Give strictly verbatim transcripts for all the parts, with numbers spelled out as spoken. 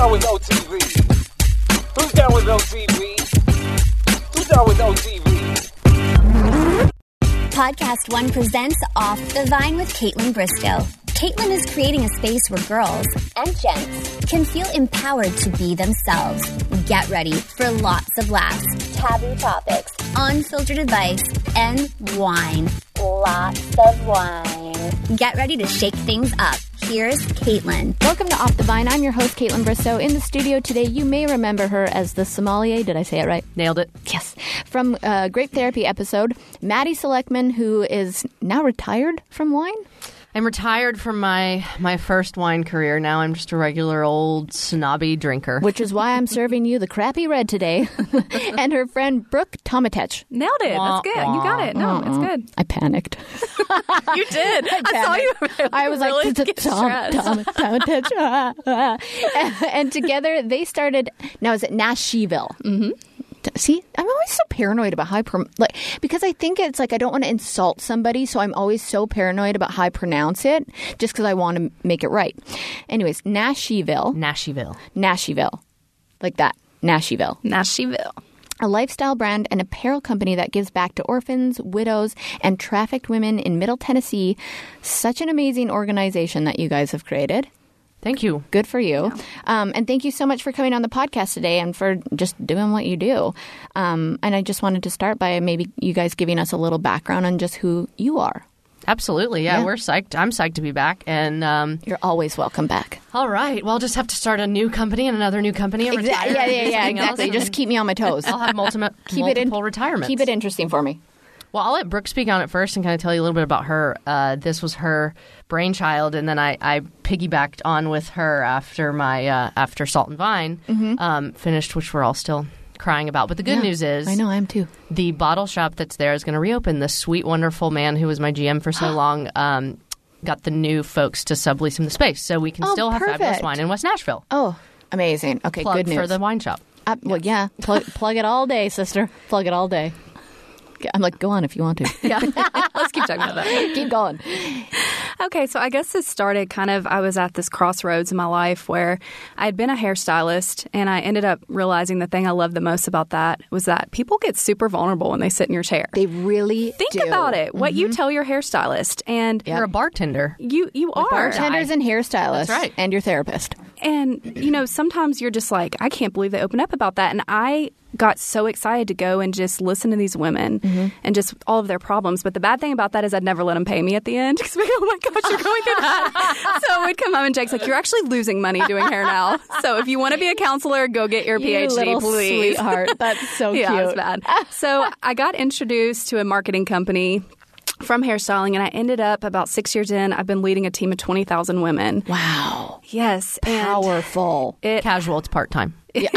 down with O T V? Who's down with O T V? Who's down with O T V? Podcast One presents Off the Vine with Caitlin Bristow. Caitlin is creating a space where girls and gents can feel empowered to be themselves. Get ready for lots of laughs, taboo topics, unfiltered advice, and wine. Lots of wine. Get ready to shake things up. Here's Caitlin. Welcome to Off the Vine. I'm your host, Caitlin Bristow. In the studio today, you may remember her as the sommelier. Did I say it right? Nailed it. Yes. From a Grape Therapy episode, Maddie Selectman, who is now retired from wine. I'm retired from my, my first wine career. Now I'm just a regular old snobby drinker. Which is why I'm serving you the crappy red today. And her friend Brooke Tomatech. Nailed it. Wah, That's good. wah. You got it. No, Uh-uh. it's good. I panicked. You did. I, I saw you. I was really like, get Tom, stressed. Tom, Tomatech. And together they started, now is it Nashville? Mm-hmm. See, I'm always so paranoid about how I, prom- like, because I think it's like I don't want to insult somebody, so I'm always so paranoid about how I pronounce it, just because I want to make it right. Anyways, Nashville. Nashville. Nashville. Like that. Nashville. Nashville. A lifestyle brand and apparel company that gives back to orphans, widows, and trafficked women in Middle Tennessee. Such an amazing organization that you guys have created. Thank you. Good for you. Yeah. Um, and thank you so much for coming on the podcast today and for just doing what you do. Um, and I just wanted to start by maybe you guys giving us a little background on just who you are. Absolutely. Yeah, Yeah. we're psyched. I'm psyched to be back. And um, You're always welcome back. all right. Well, I'll just have to start a new company and another new company and retire. Yeah, yeah, and do yeah, yeah, something else, exactly. and Just keep me on my toes. I'll have multiple, Keep it in, multiple retirements. Keep it interesting for me. Well, I'll let Brooke speak on it first and kind of tell you a little bit about her. Uh, this was her brainchild, and then I, I piggybacked on with her after my uh, after Salt and Vine Mm-hmm. um, finished, which we're all still crying about. But the good Yeah, news is, I know, I am too. the bottle shop that's there is going to reopen. The sweet, wonderful man who was my G M for so long um, got the new folks to sublease him the space, so we can Oh, still have fabulous perfect. wine in West Nashville. Oh, amazing. Okay, Plug good news. for the wine shop. Uh, well, yeah. Plug, plug it all day, sister. Plug it all day. I'm like, go on if you want to. Yeah. Let's keep talking about that. Keep going. Okay, so I guess this started kind of, I was at this crossroads in my life where I had been a hairstylist, and I ended up realizing the thing I loved the most about that was that people get super vulnerable when they sit in your chair. They really Think do. about it, what you tell your hairstylist, and You're a bartender. you you are. Bartenders and hairstylists. That's right. And your therapist. And, you know, sometimes you're just like, I can't believe they open up about that. And I got so excited to go and just listen to these women Mm-hmm. and just all of their problems. But the bad thing about that is I'd never let them pay me at the end because, like, oh my gosh, you're going through that. So we'd come home and Jake's like, you're actually losing money doing hair now. So if you want to be a counselor, go get your You PhD, little please. sweetheart. That's so yeah, cute. it's bad. So I got introduced to a marketing company from hairstyling, and I ended up about six years in, I've been leading a team of twenty thousand women. Wow. Yes. and Powerful. It, Casual, it's part-time. yeah.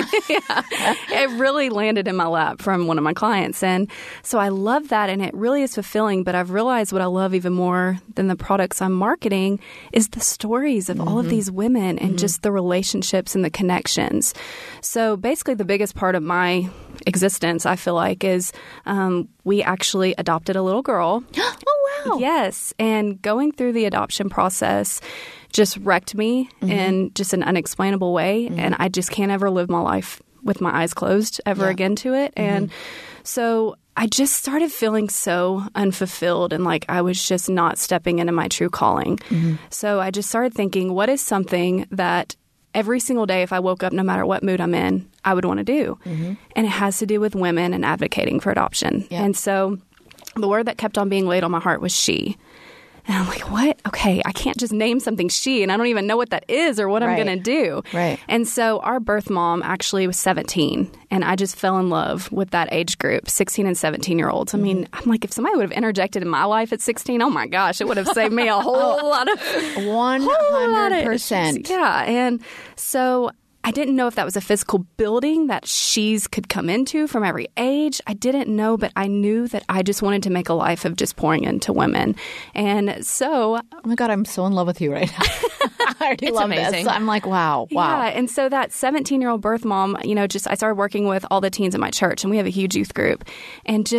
It really landed in my lap from one of my clients. And so I love that, and it really is fulfilling. But I've realized what I love even more than the products I'm marketing is the stories of mm-hmm. all of these women and mm-hmm. just the relationships and the connections. So basically the biggest part of my existence, I feel like, is um, we actually adopted a little girl. Oh, wow. Yes. And going through the adoption process just wrecked me mm-hmm. in just an unexplainable way. Mm-hmm. And I just can't ever live my life with my eyes closed ever yeah. again to it. Mm-hmm. And so I just started feeling so unfulfilled and like I was just not stepping into my true calling. Mm-hmm. So I just started thinking, what is something that every single day, if I woke up, no matter what mood I'm in, I would want to do? Mm-hmm. And it has to do with women and advocating for adoption. Yeah. And so the word that kept on being laid on my heart was she. And I'm like, what? Okay, I can't just name something she, and I don't even know what that is or what right. I'm going to do. Right. And so our birth mom actually was seventeen, and I just fell in love with that age group, sixteen and seventeen-year-olds. I mean, I'm like, if somebody would have interjected in my life at sixteen, oh my gosh, it would have saved me a whole lot of... one hundred percent. Yeah, and so... I didn't know if that was a physical building that she's could come into from every age. I didn't know, but I knew that I just wanted to make a life of just pouring into women. And so... Oh, my God, I'm so in love with you right now. I already It's love amazing. this. I'm like, wow, wow. Yeah, and so that seventeen-year-old birth mom, you know, just I started working with all the teens in my church, and we have a huge youth group. And just...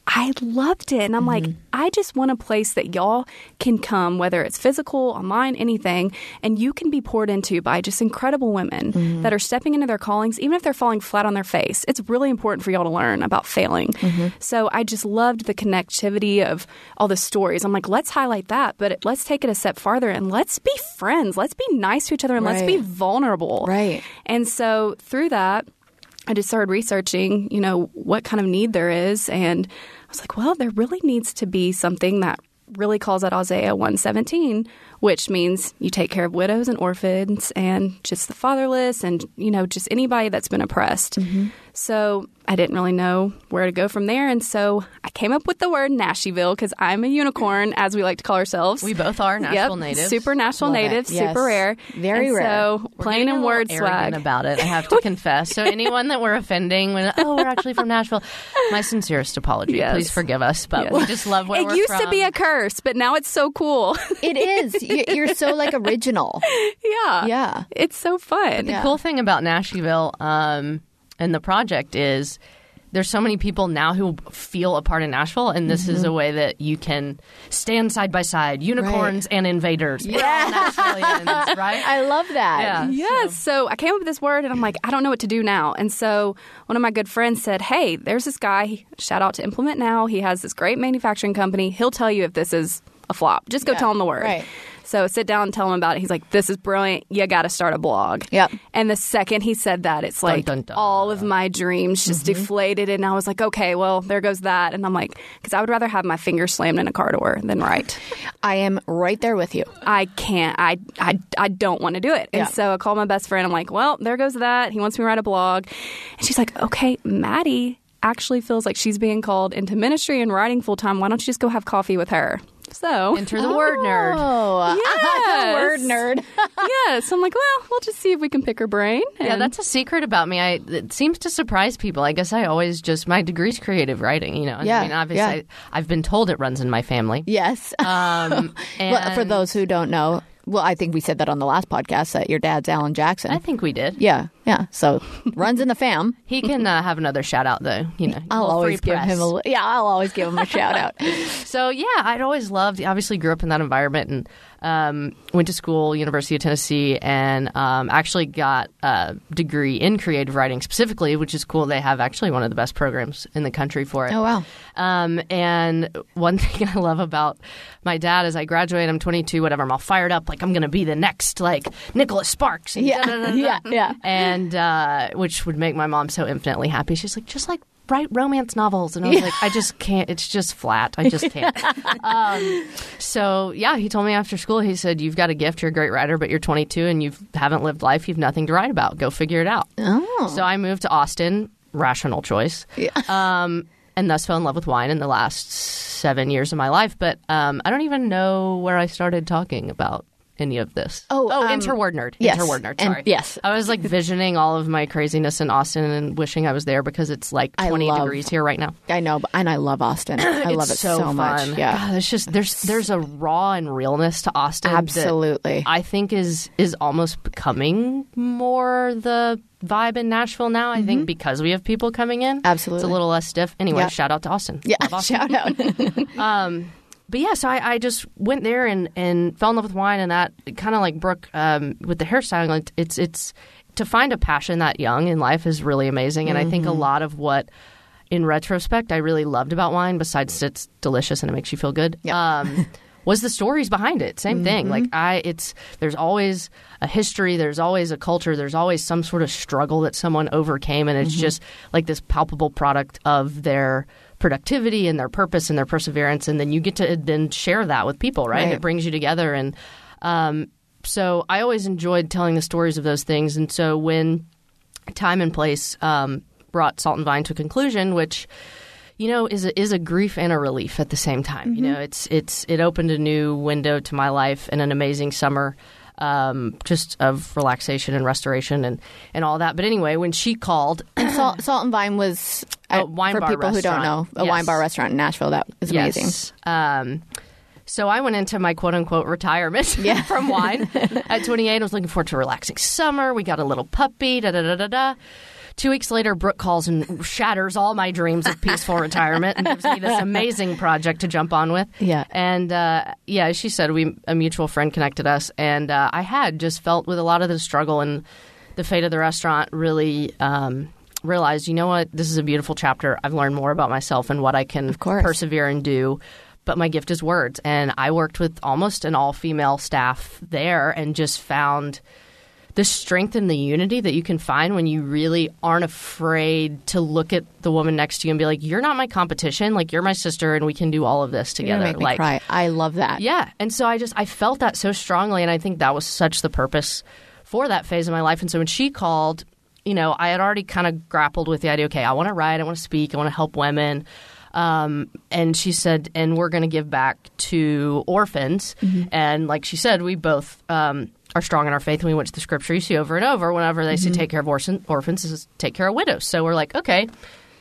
I loved it. And I'm Mm-hmm. like, I just want a place that y'all can come, whether it's physical, online, anything, and you can be poured into by just incredible women Mm-hmm. that are stepping into their callings, even if they're falling flat on their face. It's really important for y'all to learn about failing. Mm-hmm. So I just loved the connectivity of all the stories. I'm like, let's highlight that, but let's take it a step farther and let's be friends. Let's be nice to each other and let's be Right. vulnerable. Right. And so through that, I just started researching, you know, what kind of need there is. And I was like, well, there really needs to be something that really calls out Isaiah one seventeen, which means you take care of widows and orphans and just the fatherless and, you know, just anybody that's been oppressed. Mm-hmm. So I didn't really know where to go from there. And so I came up with the word Nashville because I'm a unicorn, as we like to call ourselves. We both are Nashville yep, natives. Super Nashville Love it. native, Yes. super rare. Very and rare. So We're plain getting and a little word arrogant swag. about it, I have to confess. So anyone that we're offending, when oh, we're actually from Nashville, my sincerest apology. Yes. Please forgive us, but Yes. we just love where It we're used from. to be a curse, but now it's so cool. It is. You- You're so like original. yeah. Yeah. It's so fun. The cool thing about Nashville um, and the project is there's so many people now who feel a part of Nashville, and this is a way that you can stand side by side, unicorns and invaders. We're all Nashvillians, right? I love that. Yeah. Yes. So I came up with this word and I'm like, I don't know what to do now. And so one of my good friends said, hey, there's this guy, shout out to Implement Now. He has this great manufacturing company. He'll tell you if this is a flop. Just go Yeah, tell him the word. right. So sit down and tell him about it. He's like, this is brilliant. You got to start a blog. Yep. And the second he said that, it's like dun, dun. all of my dreams just Mm-hmm. deflated. And I was like, okay, well, there goes that. And I'm like, because I would rather have my finger slammed in a car door than write. I am right there with you. I can't. I, I, I don't want to do it. And Yeah. so I called my best friend. I'm like, well, there goes that. He wants me to write a blog. And she's like, okay, Maddie actually feels like she's being called into ministry and writing full time. Why don't you just go have coffee with her? So Enter the word nerd. Oh, Yes. word nerd. yeah, so I'm like, well, we'll just see if we can pick her brain. Yeah, And- that's a secret about me. I it seems to surprise people. I guess I always just my degree's creative writing. You know, Yeah, I mean, obviously, yeah. I, I've been told it runs in my family. Yes. Um, Well, for and those who don't know, well, I think we said that on the last podcast that your dad's Alan Jackson. I think we did. yeah, yeah. So runs in the fam. He can uh, have another shout out though. You know, I'll little always free give press. him a li- yeah. I'll always give him a shout out. So yeah, I'd always loved. Obviously, grew up in that environment and um, went to school, University of Tennessee, and um, actually got a degree in creative writing specifically, which is cool. They have actually one of the best programs in the country for it. Oh wow. Um, and one thing I love about my dad is I graduate, I'm twenty-two, whatever, I'm all fired up, like I'm going to be the next, like, Nicholas Sparks. And Yeah, da-da-da-da. yeah, yeah. And uh, which would make my mom so infinitely happy. She's like, just like write romance novels. And I was like, I just can't. It's just flat. I just can't. um, so, yeah, he told me after school, he said, you've got a gift. You're a great writer, but you're twenty-two and you haven't lived life. You've nothing to write about. Go figure it out. Oh. So I moved to Austin. Rational choice. Yeah. Um, and thus fell in love with wine in the last seven years of my life. But um, I don't even know where I started talking about any of this. Oh, oh, um, interword nerd. yes. Interword nerd, And- sorry. yes. I was like visioning all of my craziness in Austin and wishing I was there because it's like I twenty love- degrees here right now. I know, but- and I love Austin. I love it It's so, so, fun. much. Yeah, God, it's just there's there's a raw and realness to Austin that absolutely. I think is is almost becoming more the vibe in Nashville now. I think because we have people coming in. Mm-hmm. Absolutely. It's a little less stiff. Anyway, Yeah. shout out to Austin. yeah, Love Austin. shout out. Um, but yeah, so I, I just went there and, and fell in love with wine, and that kind of like Brooke um, with the hairstyling. Like it's it's to find a passion that young in life is really amazing, and I think a lot of what, in retrospect, I really loved about wine, besides it's delicious and it makes you feel good. Yeah. Um, was the stories behind it. Same thing. Like I, it's there's always a history, there's always a culture, there's always some sort of struggle that someone overcame, and it's just like this palpable product of their productivity and their purpose and their perseverance, and then you get to then share that with people, right? Right. It brings you together, and um, so I always enjoyed telling the stories of those things. And so when Time and Place um, brought Salt and Vine to a conclusion, which you know is a, is a grief and a relief at the same time. You know, it's it's it opened a new window to my life and an amazing summer. Um, just of relaxation and restoration and, and all that. But anyway, when she called, Salt, Salt and Vine was A uh, wine for bar people who don't know restaurant. a wine Yes. bar restaurant in Nashville. That is amazing. yes, um, so I went into my quote unquote retirement Yeah. from wine at twenty-eight. I was looking forward to a relaxing summer. We got a little puppy. Da da da da da. Two weeks later, Brooke calls and shatters all my dreams of peaceful retirement and gives me this amazing project to jump on with. Yeah. And, uh, yeah, as she said, we a mutual friend connected us. And uh, I had just felt with a lot of the struggle and the fate of the restaurant really um, realized, you know what, this is a beautiful chapter. I've learned more about myself and what I can persevere and do. But my gift is words. And I worked with almost an all-female staff there and just found the strength and the unity that you can find when you really aren't afraid to look at the woman next to you and be like, you're not my competition. Like, you're my sister and we can do all of this together. You're gonna make me like, cry. I love that. Yeah. And so I just, I felt that so strongly. And I think that was such the purpose for that phase of my life. And so when she called, you know, I had already kind of grappled with the idea, okay, I want to write, I want to speak, I want to help women. Um, and she said, and we're going to give back to orphans. Mm-hmm. And like she said, we both um, are strong in our faith. And we went to the scripture you see over and over whenever they mm-hmm. say take care of orphan, orphans is take care of widows. So we're like, okay,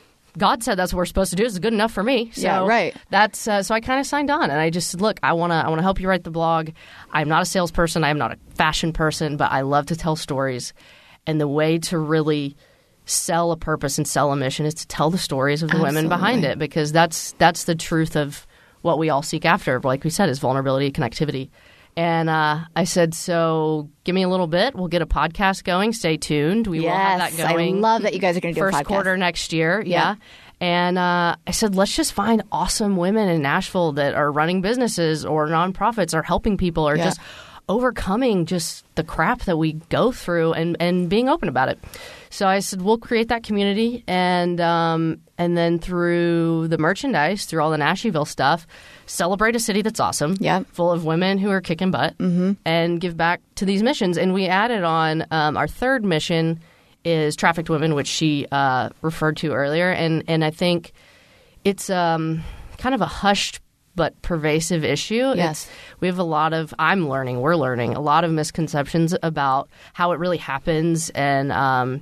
God said that's what we're supposed to do. It's good enough for me. So yeah, right. That's uh, so I kind of signed on, and I just said, look, I want to I want to help you write the blog. I'm not a salesperson. I'm not a fashion person, but I love to tell stories. And the way to really sell a purpose and sell a mission is to tell the stories of the Absolutely. women behind it, because that's that's the truth of what we all seek after. Like we said, is vulnerability, connectivity. And uh, I said, so give me a little bit. We'll get a podcast going. Stay tuned. We yes, will have that going. I love that you guys are going to do first a podcast. quarter next year. Yeah. yeah. And uh, I said, let's just find awesome women in Nashville that are running businesses or nonprofits or helping people or yeah. just overcoming just the crap that we go through and, and being open about it. So I said, we'll create that community. And um, and then through the merchandise, through all the Nashville stuff, celebrate a city that's awesome, yeah. full of women who are kicking butt, mm-hmm. and give back to these missions. And we added on um, our third mission is Trafficked Women, which she uh, referred to earlier. And, and I think it's um, kind of a hushed but pervasive issue. Yes. It's, we have a lot of, I'm learning, we're learning, a lot of misconceptions about how it really happens. And um,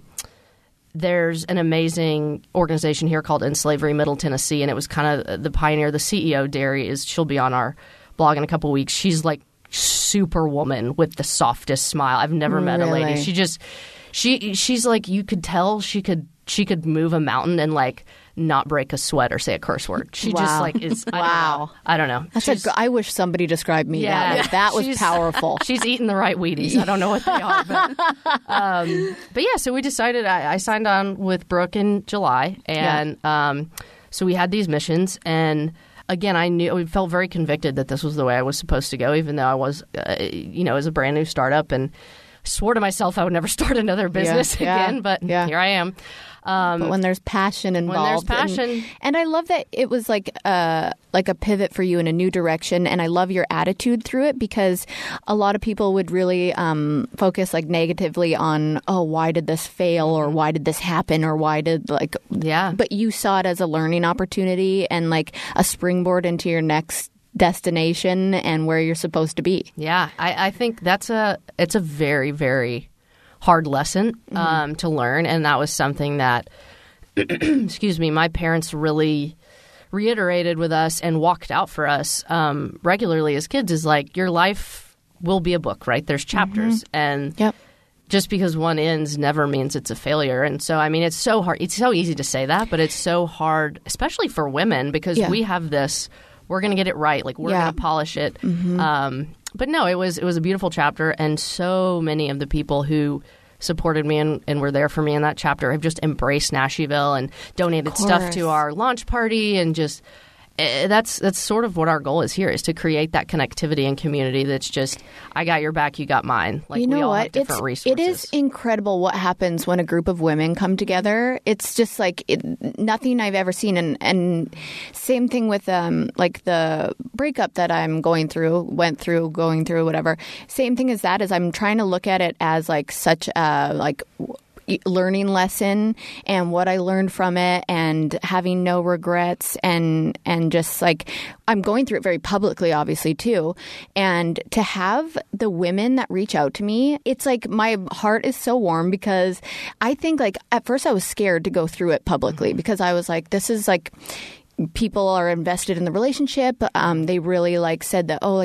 there's an amazing organization here called End Slavery Middle Tennessee, and it was kind of the pioneer. The C E O, Derry, is she'll be on our blog in a couple weeks. She's like superwoman with the softest smile. I've never met Really? a lady. She just, she she's like, you could tell she could she could move a mountain and like not break a sweat or say a curse word. She Wow. just like is. I Wow. don't know. I don't know. That's a She's- g- I wish somebody described me Yeah. that way. That was She's- powerful. She's eating the right Wheaties. I don't know what they are. But, um, but yeah, so we decided I, I signed on with Brooke in July. And um, so we had these missions. And again, I knew, we felt very convicted that this was the way I was supposed to go, even though I was, uh, you know, as a brand new startup, and swore to myself I would never start another business Yeah. again. But Yeah. here I am. Um, But when there's passion involved, there's and- passion. and, I love that it was like a like a pivot for you in a new direction, and I love your attitude through it, because a lot of people would really um, focus like negatively on, oh, why did this fail, or why did this happen, or why did like Yeah. But you saw it as a learning opportunity and like a springboard into your next destination and where you're supposed to be. Yeah, I, I think that's a it's a very, very hard lesson um, mm-hmm. to learn, and that was something that, excuse me, my parents really reiterated with us and walked out for us um, regularly as kids. Is like, your life will be a book, right? There's chapters, mm-hmm. and yep. just because one ends never means it's a failure. And so, I mean, it's so hard. It's so easy to say that, but it's so hard, especially for women, because yeah. we have this. We're going to get it right. Like, we're yeah. going to polish it. Mm-hmm. Um, but no, it was it was a beautiful chapter, and so many of the people who supported me and, and were there for me in that chapter have just embraced Nashville and donated stuff to our launch party, and just uh, that's that's sort of what our goal is here, is to create that connectivity and community that's just, I got your back, you got mine. Like, you know we all what? have different it's, resources. It is incredible what happens when a group of women come together. It's just like it, nothing I've ever seen. And, and same thing with um, like the breakup that I'm going through, went through, going through, whatever. Same thing as that is I'm trying to look at it as like such a like learning lesson, and what I learned from it, and having no regrets, and and just like I'm going through it very publicly, obviously, too. And to have the women that reach out to me, it's like my heart is so warm, because I think like at first I was scared to go through it publicly, because I was like, this is like, people are invested in the relationship. Um, they really like said that, oh, like you,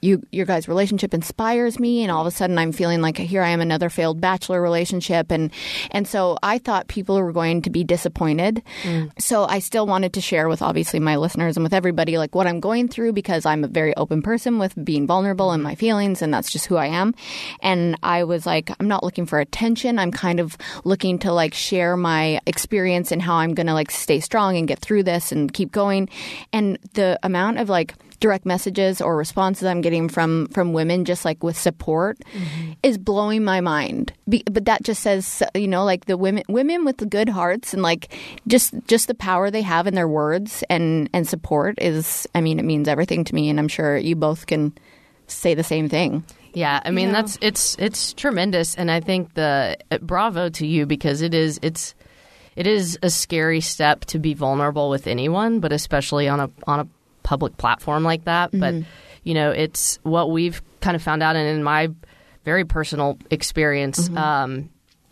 you your guys' relationship inspires me, and all of a sudden I'm feeling like here I am, another failed bachelor relationship, and and so I thought people were going to be disappointed. Mm. So I still wanted to share with obviously my listeners and with everybody like what I'm going through, because I'm a very open person with being vulnerable and my feelings, and that's just who I am. And I was like, I'm not looking for attention. I'm kind of looking to like share my experience and how I'm going to like stay strong and get through this and keep going. And the amount of like direct messages or responses I'm getting from from women just like with support mm-hmm. is blowing my mind. Be, but that just says, you know, like the women women with the good hearts and like just just the power they have in their words and and support is, I mean, it means everything to me, and I'm sure you both can say the same thing. Yeah, I mean, you know? that's it's it's tremendous, and I think the bravo to you, because it is it's it is a scary step to be vulnerable with anyone, but especially on a on a public platform like that. Mm-hmm. But you know, it's what we've kind of found out, and in my very personal experience, mm-hmm. um,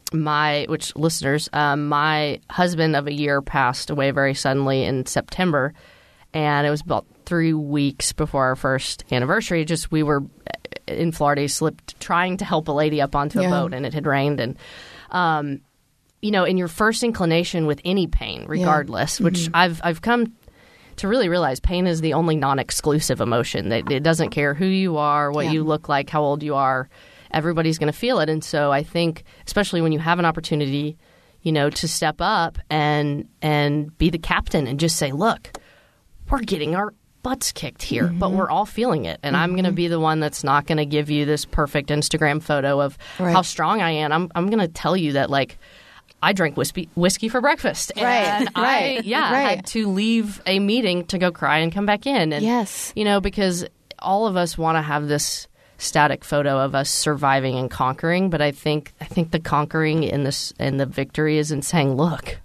my which listeners, um, my husband of a year passed away very suddenly in September, and it was about three weeks before our first anniversary. Just we were in Florida, he slipped trying to help a lady up onto a yeah. boat, and it had rained. And, um, you know, in your first inclination with any pain, regardless, yeah. which mm-hmm. I've I've come to really realize pain is the only non-exclusive emotion. That it doesn't care who you are, what yeah. you look like, how old you are. Everybody's going to feel it. And so I think, especially when you have an opportunity, you know, to step up and and be the captain and just say, look, we're getting our butts kicked here, mm-hmm. but we're all feeling it. And mm-hmm. I'm going to be the one that's not going to give you this perfect Instagram photo of right. how strong I am. I'm I'm going to tell you that, like, I drank whiskey, whiskey for breakfast. Right. And I, right. yeah, right. had to leave a meeting to go cry and come back in. And, yes. you know, because all of us want to have this static photo of us surviving and conquering. But I think I think the conquering in this and the victory is in saying, look,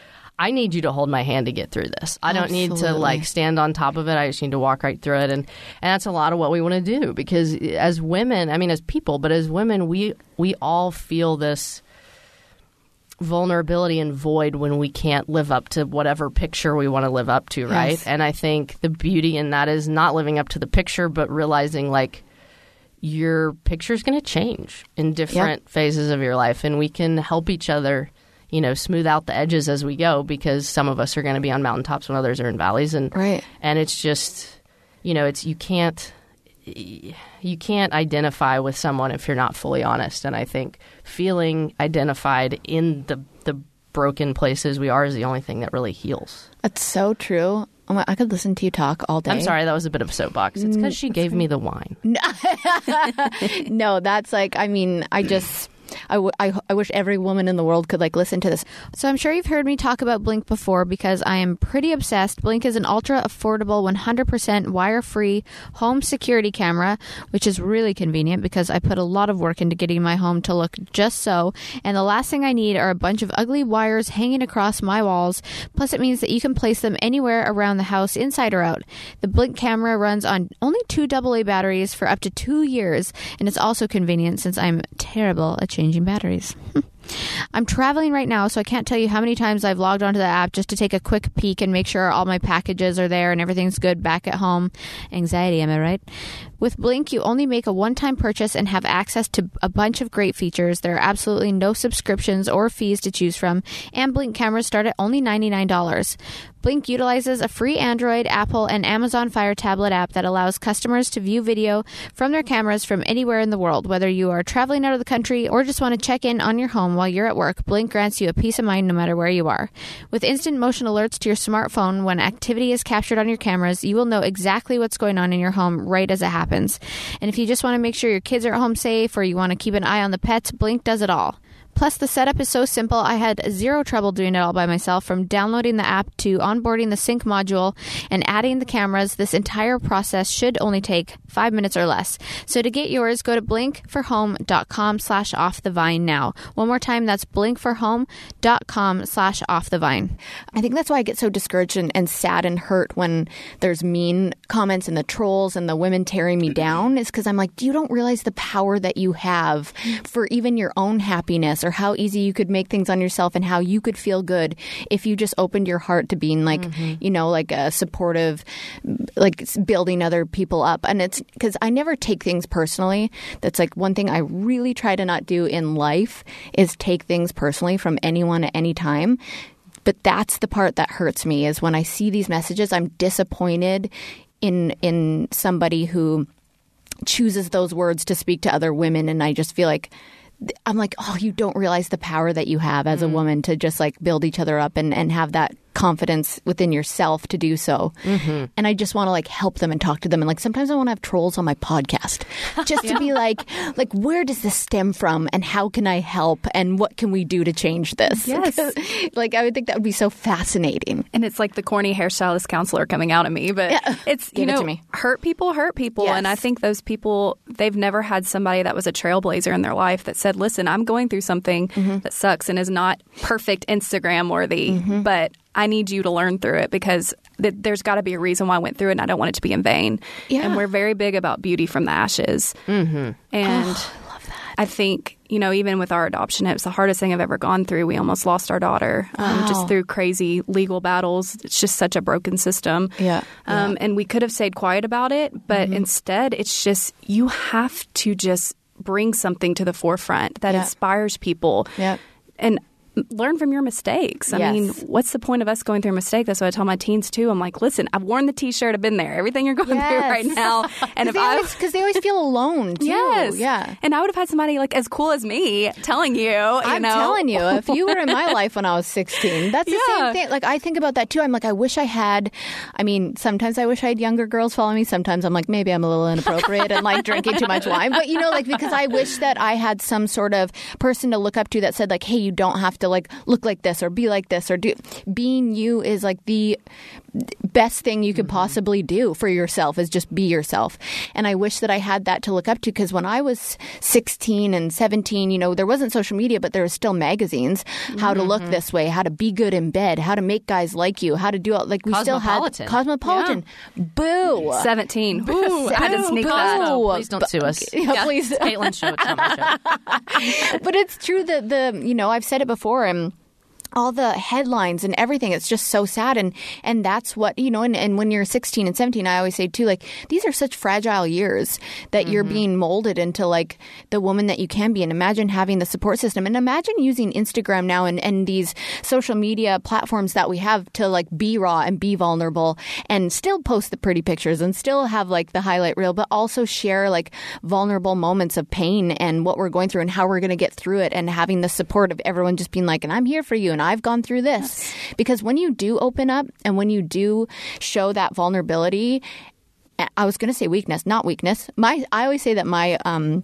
I need you to hold my hand to get through this. I don't Absolutely. need to like stand on top of it. I just need to walk right through it. And, and that's a lot of what we want to do, because as women, I mean, as people, but as women, we we all feel this vulnerability and void when we can't live up to whatever picture we want to live up to, right? Yes. And I think the beauty in that is not living up to the picture, but realizing like your picture is going to change in different yep. phases of your life, and we can help each other, you know, smooth out the edges as we go, because some of us are going to be on mountaintops when others are in valleys, and right. and it's just, you know, it's you can't you can't identify with someone if you're not fully honest. And I think feeling identified in the the broken places we are is the only thing that really heals. That's so true. Oh my, I could listen to you talk all day. I'm sorry, that was a bit of a soapbox. It's because she gave me the wine. No, that's like, I mean, I just... I, w- I, I wish every woman in the world could like listen to this. So I'm sure you've heard me talk about Blink before, because I am pretty obsessed. Blink is an ultra affordable, one hundred percent wire-free home security camera, which is really convenient because I put a lot of work into getting my home to look just so. And the last thing I need are a bunch of ugly wires hanging across my walls. Plus, it means that you can place them anywhere around the house, inside or out. The Blink camera runs on only two double A batteries for up to two years, and it's also convenient since I'm terrible at changing batteries. I'm traveling right now, so I can't tell you how many times I've logged onto the app just to take a quick peek and make sure all my packages are there and everything's good back at home. Anxiety, am I right? With Blink, you only make a one-time purchase and have access to a bunch of great features. There are absolutely no subscriptions or fees to choose from, and Blink cameras start at only ninety-nine dollars. Blink utilizes a free Android, Apple, and Amazon Fire tablet app that allows customers to view video from their cameras from anywhere in the world. Whether you are traveling out of the country or just want to check in on your home while you're at work, Blink grants you a peace of mind no matter where you are. With instant motion alerts to your smartphone when activity is captured on your cameras, you will know exactly what's going on in your home right as it happens. And if you just want to make sure your kids are at home safe, or you want to keep an eye on the pets, Blink does it all. Plus, the setup is so simple, I had zero trouble doing it all by myself. From downloading the app to onboarding the sync module and adding the cameras, this entire process should only take five minutes or less. So to get yours, go to blinkforhome.com slash off the vine now. One more time, that's blinkforhome.com slash off the vine. I think that's why I get so discouraged and, and sad and hurt when there's mean comments and the trolls and the women tearing me down, is because I'm like, you don't realize the power that you have for even your own happiness or how easy you could make things on yourself and how you could feel good if you just opened your heart to being like, mm-hmm. you know, like a supportive, like building other people up. And it's because I never take things personally. That's like one thing I really try to not do in life is take things personally from anyone at any time. But that's the part that hurts me is when I see these messages, I'm disappointed in in somebody who chooses those words to speak to other women. And I just feel like, I'm like, oh, you don't realize the power that you have as mm-hmm. a woman to just like build each other up and, and have that confidence within yourself to do so. Mm-hmm. And I just want to like help them and talk to them. And like sometimes I want to have trolls on my podcast just yeah. to be like, like, where does this stem from and how can I help and what can we do to change this? Yes. Like I would think that would be so fascinating. And it's like the corny hairstylist counselor coming out at me, but yeah. it's, you Give know, it to me. hurt people hurt people. Yes. And I think those people, they've never had somebody that was a trailblazer in their life that said, listen, I'm going through something mm-hmm. that sucks and is not perfect Instagram worthy, mm-hmm. but I need you to learn through it because th- there's got to be a reason why I went through it and I don't want it to be in vain. Yeah. And we're very big about beauty from the ashes. Mm-hmm. And oh, I love that. I think, you know, even with our adoption, it was the hardest thing I've ever gone through. We almost lost our daughter um, wow. just through crazy legal battles. It's just such a broken system. Yeah. Um, yeah. And we could have stayed quiet about it, but mm-hmm. instead it's just you have to just bring something to the forefront that yeah. inspires people. Yeah. And learn from your mistakes. I yes. mean, what's the point of us going through a mistake? That's what I tell my teens too. I'm like, listen, I've worn the T-shirt. I've been there. Everything you're going yes. through right now. And if I, because they always feel alone too. yes, yeah. And I would have had somebody like as cool as me telling you. you I'm know? telling you, if you were in my life when I was sixteen, that's the Yeah. same thing. Like I think about that too. I'm like, I wish I had. I mean, sometimes I wish I had younger girls follow me. Sometimes I'm like, maybe I'm a little inappropriate and like drinking too much wine. But you know, like because I wish that I had some sort of person to look up to that said like, hey, you don't have to like look like this or be like this or do being you is like the best thing you could possibly do for yourself is just be yourself. And I wish that I had that to look up to because when I was sixteen and seventeen, you know, there wasn't social media, but there was still magazines, how to look this way, how to be good in bed, how to make guys like you, how to do it. Like we still had Cosmopolitan. Yeah. Boo. seventeen. Boo. I had to sneak boo. that. Oh, please don't sue us. Yeah, yeah. please. It's Caitlin's show. It's not my show. But it's true that the, you know, I've said it before and all the headlines and everything, it's just so sad. And, and that's what, you know, and, and when you're sixteen and seventeen, I always say too, like, these are such fragile years that mm-hmm. you're being molded into like the woman that you can be. And imagine having the support system and imagine using Instagram now and, and these social media platforms that we have to like be raw and be vulnerable and still post the pretty pictures and still have like the highlight reel, but also share like vulnerable moments of pain and what we're going through and how we're going to get through it and having the support of everyone just being like, and I'm here for you. And I've gone through this. Yes. Because when you do open up and when you do show that vulnerability, I was going to say weakness, not weakness. My, I always say that my, um,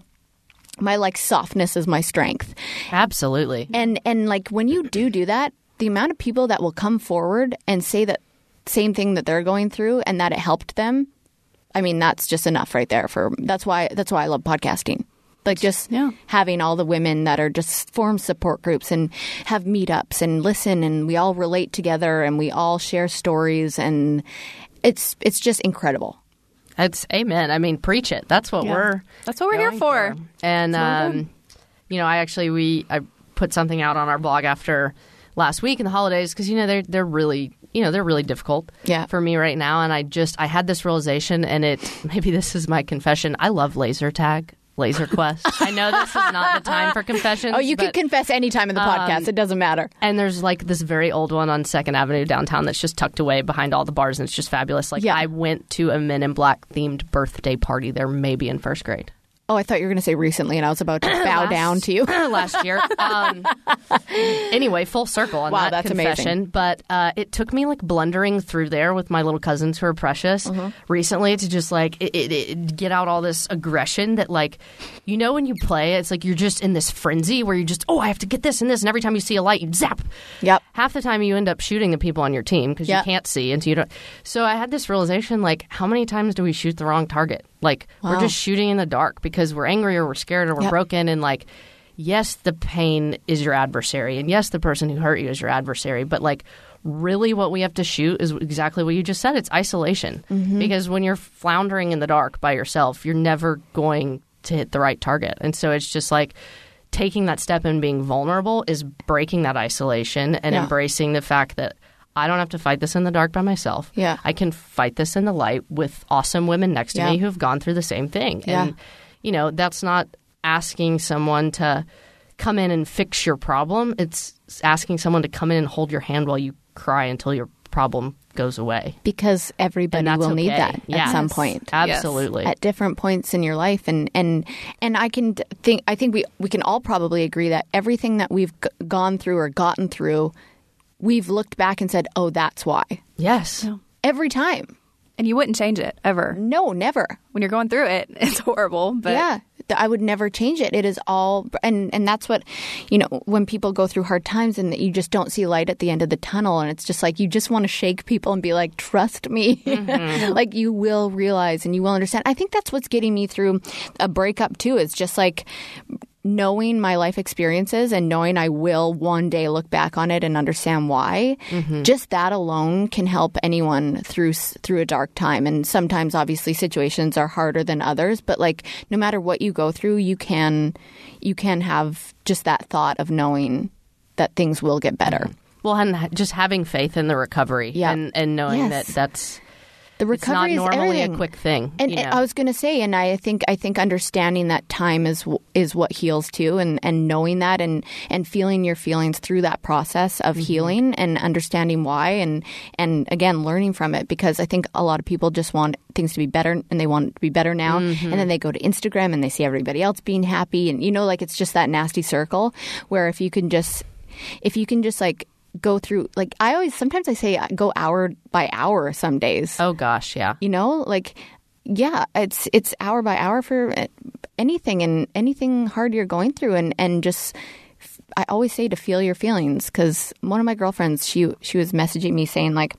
my like softness is my strength. Absolutely. And, and like when you do do that, the amount of people that will come forward and say that same thing that they're going through and that it helped them. I mean, that's just enough right there for, that's why, that's why I love podcasting. Like just yeah. having all the women that are just form support groups and have meetups and listen and we all relate together and we all share stories and it's it's just incredible. It's amen. I mean, preach it. That's what yeah. we're that's what we're here for. for. And um, you know, I actually we I put something out on our blog after last week in the holidays because you know they're they're really you know they're really difficult yeah. for me right now. And I just I had this realization and it maybe this is my confession. I love laser tag. Laser Quest. I know this is not the time for confessions. Oh, you but, can confess any time in the podcast. Um, it doesn't matter. And there's like this very old one on second Avenue downtown that's just tucked away behind all the bars, and it's just fabulous. Like yeah. I went to a Men in Black themed birthday party there maybe in first grade. Oh, I thought you were going to say recently, and I was about to bow last, down to you. last year. Um, anyway, full circle on wow, that that's confession. Amazing. But uh, it took me like blundering through there with my little cousins who are precious mm-hmm. recently to just like it, it, it, get out all this aggression that like, you know, when you play, it's like you're just in this frenzy where you just, oh, I have to get this and this. And every time you see a light, you zap. Yep. Half the time you end up shooting the people on your team because yep. you can't see. And so you don't. So I had this realization, like, how many times do we shoot the wrong target? Like, wow. we're just shooting in the dark because we're angry or we're scared or we're yep. broken. And, like, yes, the pain is your adversary. And, yes, the person who hurt you is your adversary. But, like, really what we have to shoot is exactly what you just said. It's isolation. Mm-hmm. Because when you're floundering in the dark by yourself, you're never going to hit the right target. And so it's just, like, taking that step and being vulnerable is breaking that isolation and Yeah. embracing the fact that I don't have to fight this in the dark by myself. Yeah. I can fight this in the light with awesome women next to Yeah. me who have gone through the same thing. Yeah. And, you know, that's not asking someone to come in and fix your problem. It's asking someone to come in and hold your hand while you cry until your problem goes away. Because everybody And that's will need okay. that Yes. at some point. Absolutely. At different points in your life, and and and I can d- think I think we we can all probably agree that everything that we've g- gone through or gotten through, we've looked back and said, "Oh, that's why." Yes. Every time. And you wouldn't change it ever. No, never. When you're going through it, it's horrible. But yeah, th- I would never change it. It is all, and and that's what, you know, when people go through hard times and you just don't see light at the end of the tunnel, and it's just like you just want to shake people and be like, trust me, Mm-hmm. like you will realize and you will understand. I think that's what's getting me through a breakup too. Is just like knowing my life experiences and knowing I will one day look back on it and understand why. Mm-hmm. Just that alone can help anyone through s- through a dark time. And sometimes, obviously, situations are harder than others. But like, no matter what you go through, you can you can have just that thought of knowing that things will get better. Well, and ha- just having faith in the recovery Yeah. and, and knowing Yes. that that's The it's not recovery is normally everything. a quick thing. And you know? I was going to say, and I think I think understanding that time is is what heals too, and, and knowing that, and, and feeling your feelings through that process of Mm-hmm. healing, and understanding why, and and again learning from it, because I think a lot of people just want things to be better, and they want it to be better now, Mm-hmm. and then they go to Instagram and they see everybody else being happy, and you know, like it's just that nasty circle where if you can just if you can just like go through, like I always sometimes I say go hour by hour some days. oh, gosh, yeah. You know, like, yeah, it's it's hour by hour for anything and anything hard you're going through, and and just I always say to feel your feelings, because one of my girlfriends, she she was messaging me saying like,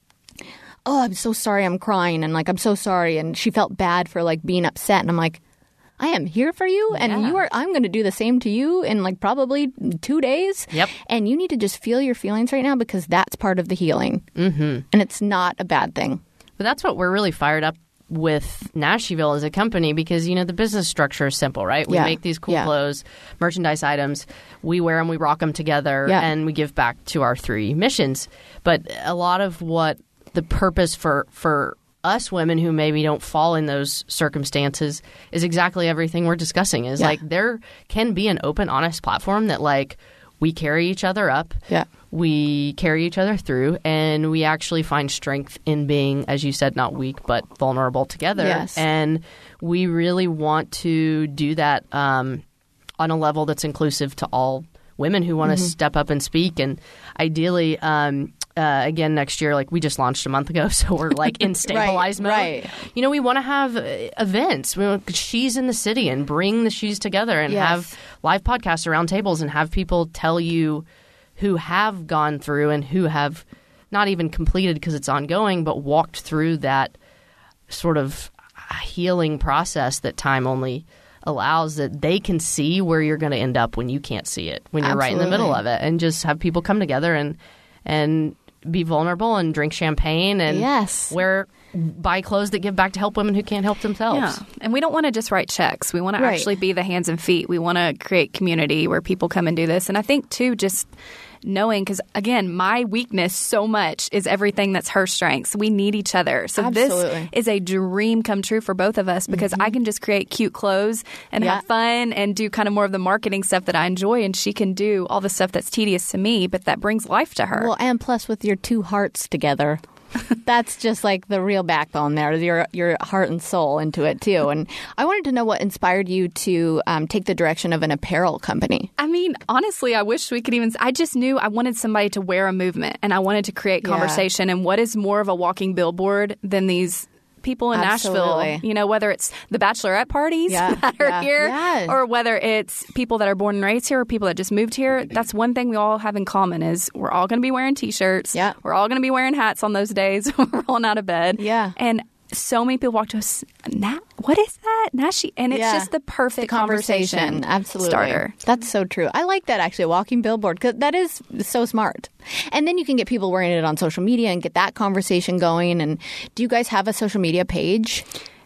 oh, I'm so sorry, I'm crying, and like I'm so sorry, and she felt bad for like being upset, and I'm like, I am here for you, and Yeah. you are. I'm going to do the same to you in like probably two days. Yep. And you need to just feel your feelings right now, because that's part of the healing, mm-hmm. and it's not a bad thing. But that's what we're really fired up with Nashville as a company, because, you know, the business structure is simple, right? We Yeah. make these cool Yeah. clothes, merchandise items. We wear them, we rock them together, Yeah. and we give back to our three missions. But a lot of what the purpose for for us women who maybe don't fall in those circumstances is exactly everything we're discussing. Is Yeah. like there can be an open, honest platform that like we carry each other up. Yeah. We carry each other through, and we actually find strength in being, as you said, not weak, but vulnerable together. Yes. And we really want to do that um, on a level that's inclusive to all women who want to Mm-hmm. step up and speak. And ideally, um, uh, again, next year, like we just launched a month ago, so we're like in stabilize mode. right. You know, we want to have uh, events. We want She's in the City and bring the She's together and Yes. have live podcasts around tables and have people tell you who have gone through and who have not even completed because it's ongoing, but walked through that sort of healing process that time only allows, that they can see where you're going to end up when you can't see it, when you're right in the middle of Absolutely. it, and just have people come together and and be vulnerable and drink champagne and Yes. wear buy clothes that give back to help women who can't help themselves. Yeah. And we don't want to just write checks. We want to Right. actually be the hands and feet. We want to create community where people come and do this. And I think, too, just knowing, because, again, my weakness so much is everything that's her strengths. We need each other. So Absolutely. this is a dream come true for both of us, because I can just create cute clothes and Yeah. have fun and do kind of more of the marketing stuff that I enjoy. And she can do all the stuff that's tedious to me, but that brings life to her. Well, and plus with your two hearts together, that's just like the real backbone there, your your heart and soul into it too. And I wanted to know what inspired you to um, take the direction of an apparel company. I mean, honestly, I wish we could even. I just knew I wanted somebody to wear a movement, and I wanted to create Yeah. conversation. And what is more of a walking billboard than these people in Absolutely. Nashville? You know, whether it's the bachelorette parties Yeah, that are yeah, here, yeah. or whether it's people that are born and raised here, or people that just moved here. That's one thing we all have in common: is we're all going to be wearing T-shirts. Yeah. We're all going to be wearing hats on those days when we're rolling out of bed. Yeah. and. So many people walk to us. Na- what is that? Nashi, and it's Yeah. just the perfect The conversation, conversation absolutely. starter. That's so true. I like that, actually, a walking billboard, because that is so smart. And then you can get people wearing it on social media and get that conversation going. And do you guys have a social media page?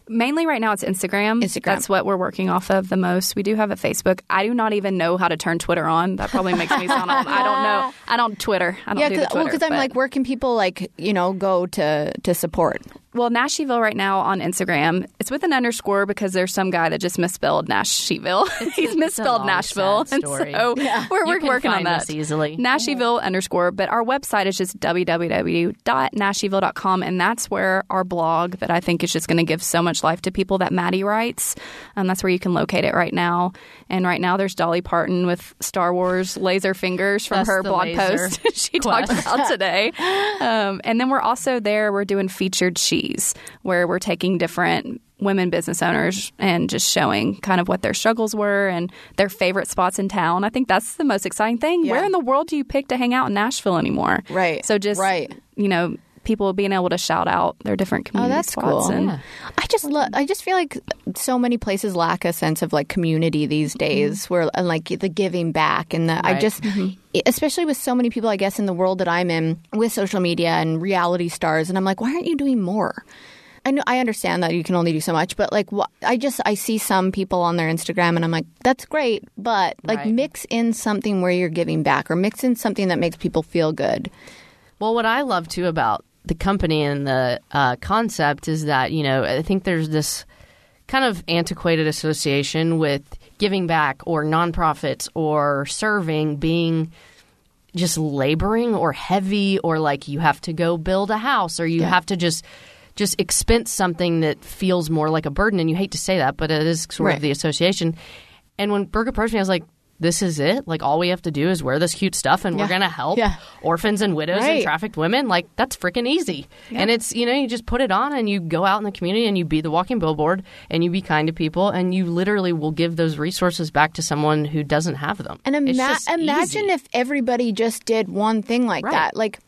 Mainly right now it's Instagram. Instagram. That's what we're working off of the most. We do have a Facebook. I do not even know how to turn Twitter on. That probably makes me sound old. I don't know. I don't Twitter. I don't Yeah, do the cause, Twitter. well, because I'm but- like, where can people like you know go to to support? Well, Nashville right now on Instagram, it's with an underscore because there's some guy that just misspelled Nashville. He's misspelled long, Nashville. sad story. And so we're, You we're can working on find that. us easily. Nashville underscore. But our website is just w w w dot nashville dot com. And that's where our blog that I think is just going to give so much life to people that Maddie writes. And that's where you can locate it right now. And right now there's Dolly Parton with Star Wars laser fingers from That's her the blog laser post she talked quest. about today. Um, and then we're also there, we're doing featured she's, where we're taking different women business owners and just showing kind of what their struggles were and their favorite spots in town. I think that's the most exciting thing. Yeah. Where in the world do you pick to hang out in Nashville anymore? Right. So just, Right. you know, people being able to shout out their different Oh, community that's spots. cool. And Yeah. I just love. I just feel like so many places lack a sense of like community these days, where and like the giving back and the. I Right. just, especially with so many people, I guess, in the world that I'm in with social media and reality stars, and I'm like, why aren't you doing more? I know I understand that you can only do so much, but like, wh- I just I see some people on their Instagram, and I'm like, that's great, but like Right. mix in something where you're giving back, or mix in something that makes people feel good. Well, what I love too about the company and the uh, concept is that, you know, I think there's this kind of antiquated association with giving back or nonprofits or serving being just laboring or heavy, or like you have to go build a house, or you Yeah. have to just just expense something that feels more like a burden. And you hate to say that, but it is sort Right. of the association. And when Brooke approached me, I was like, this is it? Like, all we have to do is wear this cute stuff and Yeah. we're going to help Yeah. orphans and widows Right. and trafficked women. Like, that's freaking easy. And it's, you know, you just put it on and you go out in the community and you be the walking billboard and you be kind to people and you literally will give those resources back to someone who doesn't have them. And It's ima- just imagine easy. if everybody just did one thing like Right. that. Like,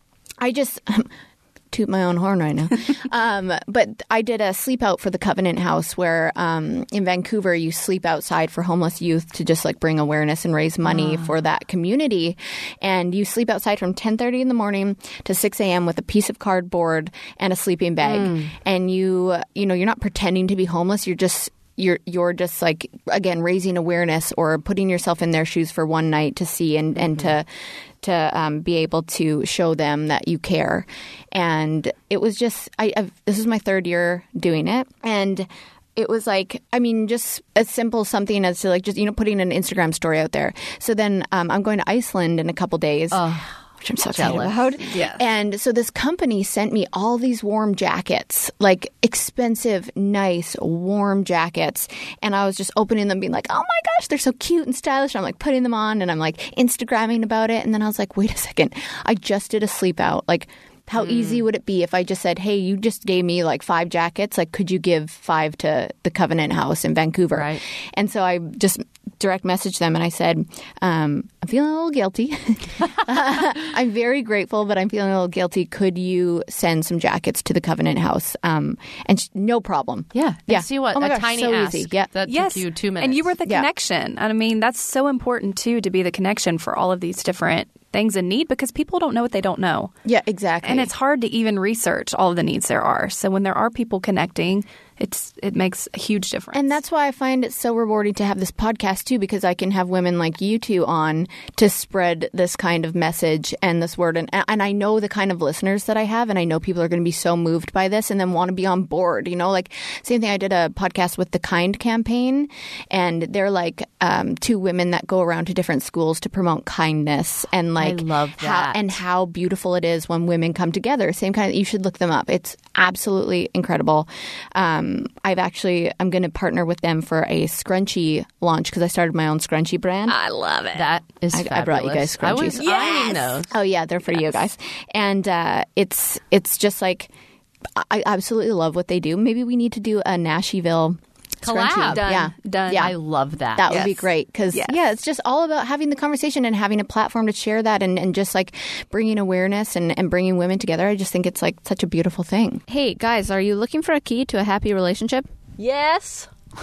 I just toot my own horn right now. um, but I did a sleep out for the Covenant House, where um, in Vancouver you sleep outside for homeless youth to just like bring awareness and raise money for that community. And you sleep outside from ten thirty in the morning to six a.m. with a piece of cardboard and a sleeping bag. And you, you know, you're not pretending to be homeless. You're just you're you're just like, again, raising awareness or putting yourself in their shoes for one night to see and, and to to um, be able to show them that you care. And it was just, I I've, this is my third year doing it. And it was like, I mean, just as simple something as to like just, you know, putting an Instagram story out there. So then um, I'm going to Iceland in a couple days. Which I'm so excited jealous. about. Yes. And so this company sent me all these warm jackets, like expensive, nice, warm jackets. And I was just opening them being like, oh my gosh, they're so cute and stylish. And I'm like putting them on and I'm like Instagramming about it. And then I was like, wait a second, I just did a sleep out. Like, how easy would it be if I just said, hey, you just gave me like five jackets. Like, could you give five to the Covenant House in Vancouver? Right. And so I just direct messaged them and I said, um, I'm feeling a little guilty. I'm very grateful, but I'm feeling a little guilty. Could you send some jackets to the Covenant House? Um, and sh- no problem. Yeah. And Yeah. see what? Oh my a gosh, tiny so ask. easy. Yeah. That Yes. took you two minutes. And you were the Yeah. connection. I mean, that's so important, too, to be the connection for all of these different things in need, because people don't know what they don't know. Yeah, exactly. And it's hard to even research all of the needs there are. So when there are people connecting, it's it makes a huge difference. And that's why I find it so rewarding to have this podcast too, because I can have women like you two on to spread this kind of message and this word. And, and I know the kind of listeners that I have, and I know people are going to be so moved by this and then want to be on board. You know, like same thing. I did a podcast with the Kind campaign, and they're like um, two women that go around to different schools to promote kindness and like love how that. and how beautiful it is when women come together. Same kind of, you should look them up. It's absolutely incredible. Um, I've actually, I'm going to partner with them for a scrunchie launch because I started my own scrunchie brand. I love it. That is I- I fabulous. brought you guys I was scrunchies. eyeing those. Oh yeah, they're for you guys. And uh, it's it's just like, I absolutely love what they do. Maybe we need to do a Nashville Collab. scrunchie. Done. Yeah, Done. Yeah. I love that. That would be Yes. great because, Yes. yeah, it's just all about having the conversation and having a platform to share that and, and just like bringing awareness and, and bringing women together. I just think it's like such a beautiful thing. Hey, guys, are you looking for a key to a happy relationship? Yes.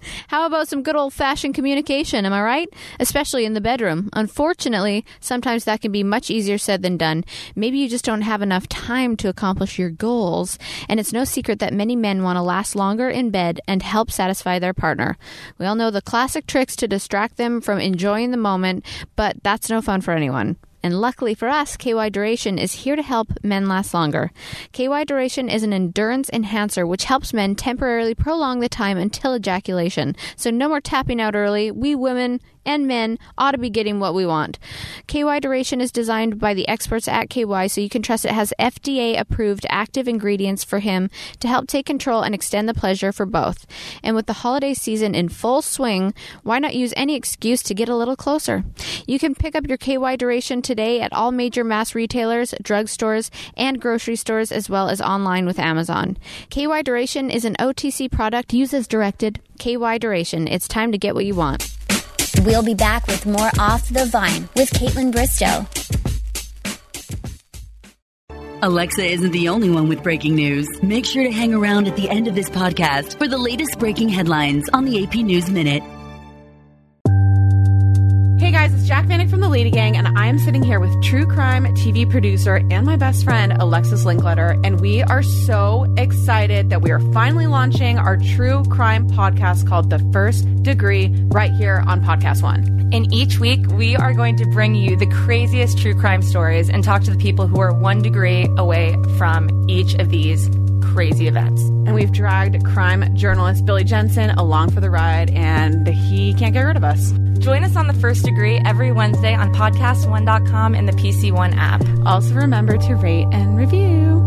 How about some good old-fashioned communication, am I right? Especially in the bedroom. Unfortunately, sometimes that can be much easier said than done. Maybe you just don't have enough time to accomplish your goals, and it's no secret that many men want to last longer in bed and help satisfy their partner. We all know the classic tricks to distract them from enjoying the moment, but that's no fun for anyone. And luckily for us, K Y Duration is here to help men last longer. K Y Duration is an endurance enhancer which helps men temporarily prolong the time until ejaculation. So no more tapping out early. We women and men ought to be getting what we want. K Y Duration is designed by the experts at K Y, so you can trust it has F D A-approved active ingredients for him to help take control and extend the pleasure for both. And with the holiday season in full swing, why not use any excuse to get a little closer? You can pick up your K Y Duration today at all major mass retailers, drugstores, and grocery stores, as well as online with Amazon. K Y Duration is an O T C product. Use as directed. K Y Duration. It's time to get what you want. We'll be back with more Off the Vine with Caitlin Bristow. Alexa isn't the only one with breaking news. Make sure to hang around at the end of this podcast for the latest breaking headlines on the A P News Minute. Hey guys, it's Jack Vanek from the Lady Gang, and I am sitting here with true crime T V producer and my best friend, Alexis Linkletter, and we are so excited that we are finally launching our true crime podcast called The First Degree right here on Podcast One. And each week, we are going to bring you the craziest true crime stories and talk to the people who are one degree away from each of these crazy events. And we've dragged crime journalist Billy Jensen along for the ride, and he can't get rid of us. Join us on The First Degree every Wednesday on podcast one dot com and the P C One app. Also remember to rate and review.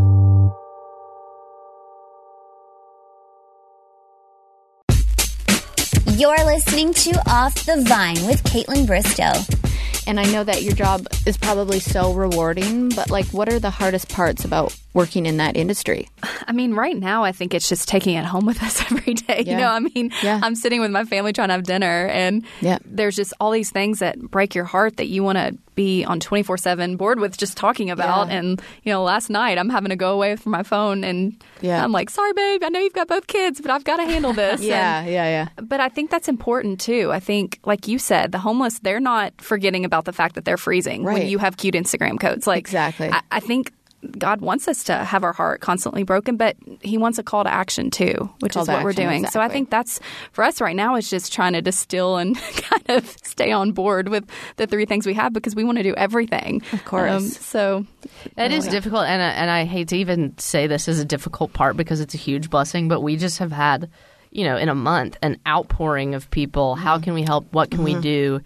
You're listening to Off the Vine with Caitlin Bristow. And I know that your job is probably so rewarding, but like, what are the hardest parts about working in that industry? I mean, right now, I think it's just taking it home with us every day. Yeah. You know, I mean, yeah. I'm sitting with my family trying to have dinner, and yeah. there's just all these things that break your heart that you want to be on twenty-four seven board with just talking about. Yeah. And, you know, last night I'm having to go away from my phone, and yeah. I'm like, sorry, babe, I know you've got both kids, but I've got to handle this. yeah, and, yeah, yeah. But I think that's important, too. I think, like you said, the homeless, they're not forgetting about the fact that they're freezing right. when you have cute Instagram codes. Like, exactly. I, I think God wants us to have our heart constantly broken, but he wants a call to action too, which call is what action, we're doing. exactly. So I think that's, for us right now, is just trying to distill and kind of stay on board with the three things we have, because we want to do everything. Of course. Um, so It oh, is yeah. difficult, and, uh, and I hate to even say this is a difficult part because it's a huge blessing, but we just have had, you know, in a month, an outpouring of people. Mm-hmm. How can we help? What can mm-hmm. we do?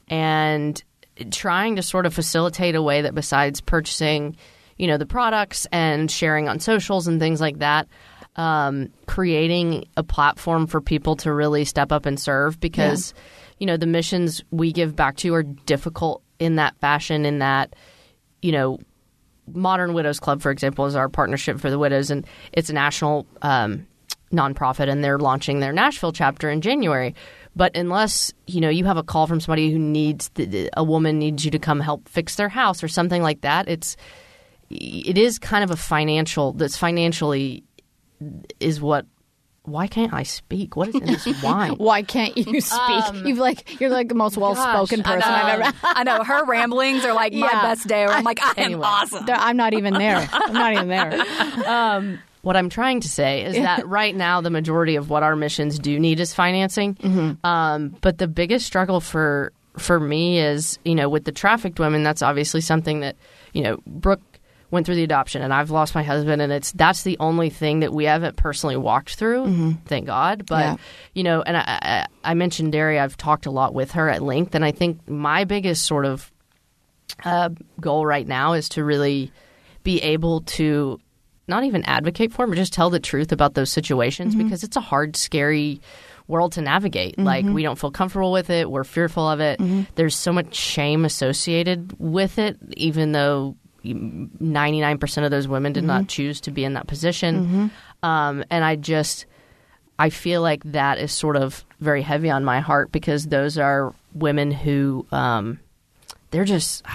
And trying to sort of facilitate a way that besides purchasing, you know, the products and sharing on socials and things like that, um, creating a platform for people to really step up and serve, because, yeah. you know, the missions we give back to are difficult in that fashion, in that, you know, Modern Widows Club, for example, is our partnership for the widows, and it's a national um, nonprofit, and they're launching their Nashville chapter in January. But unless, you know, you have a call from somebody who needs the, a woman needs you to come help fix their house or something like that, it's it is kind of a financial that's financially is what. Why can't I speak? What is in this wine? Why can't you speak? Um, You've like you're like the most well spoken person I've ever. I know her ramblings are like my Yeah. best day. Where I'm like, I Anyway. am awesome. I'm not even there. I'm not even there. Um, what I'm trying to say is that right now the majority of what our missions do need is financing. Mm-hmm. Um, but the biggest struggle for for me is, you know, with the trafficked women, that's obviously something that, you know, Brooke went through the adoption, and I've lost my husband, and it's that's the only thing that we haven't personally walked through, mm-hmm. thank God. But, Yeah. you know, and I, I, I mentioned Derry. I've talked a lot with her at length, and I think my biggest sort of uh, goal right now is to really be able to not even advocate for them, but just tell the truth about those situations, mm-hmm. because it's a hard, scary world to navigate. Mm-hmm. Like, we don't feel comfortable with it. We're fearful of it. Mm-hmm. There's so much shame associated with it, even though ninety-nine percent of those women did mm-hmm. not choose to be in that position. Mm-hmm. Um, and I just, I feel like that is sort of very heavy on my heart, because those are women who, um, they're just,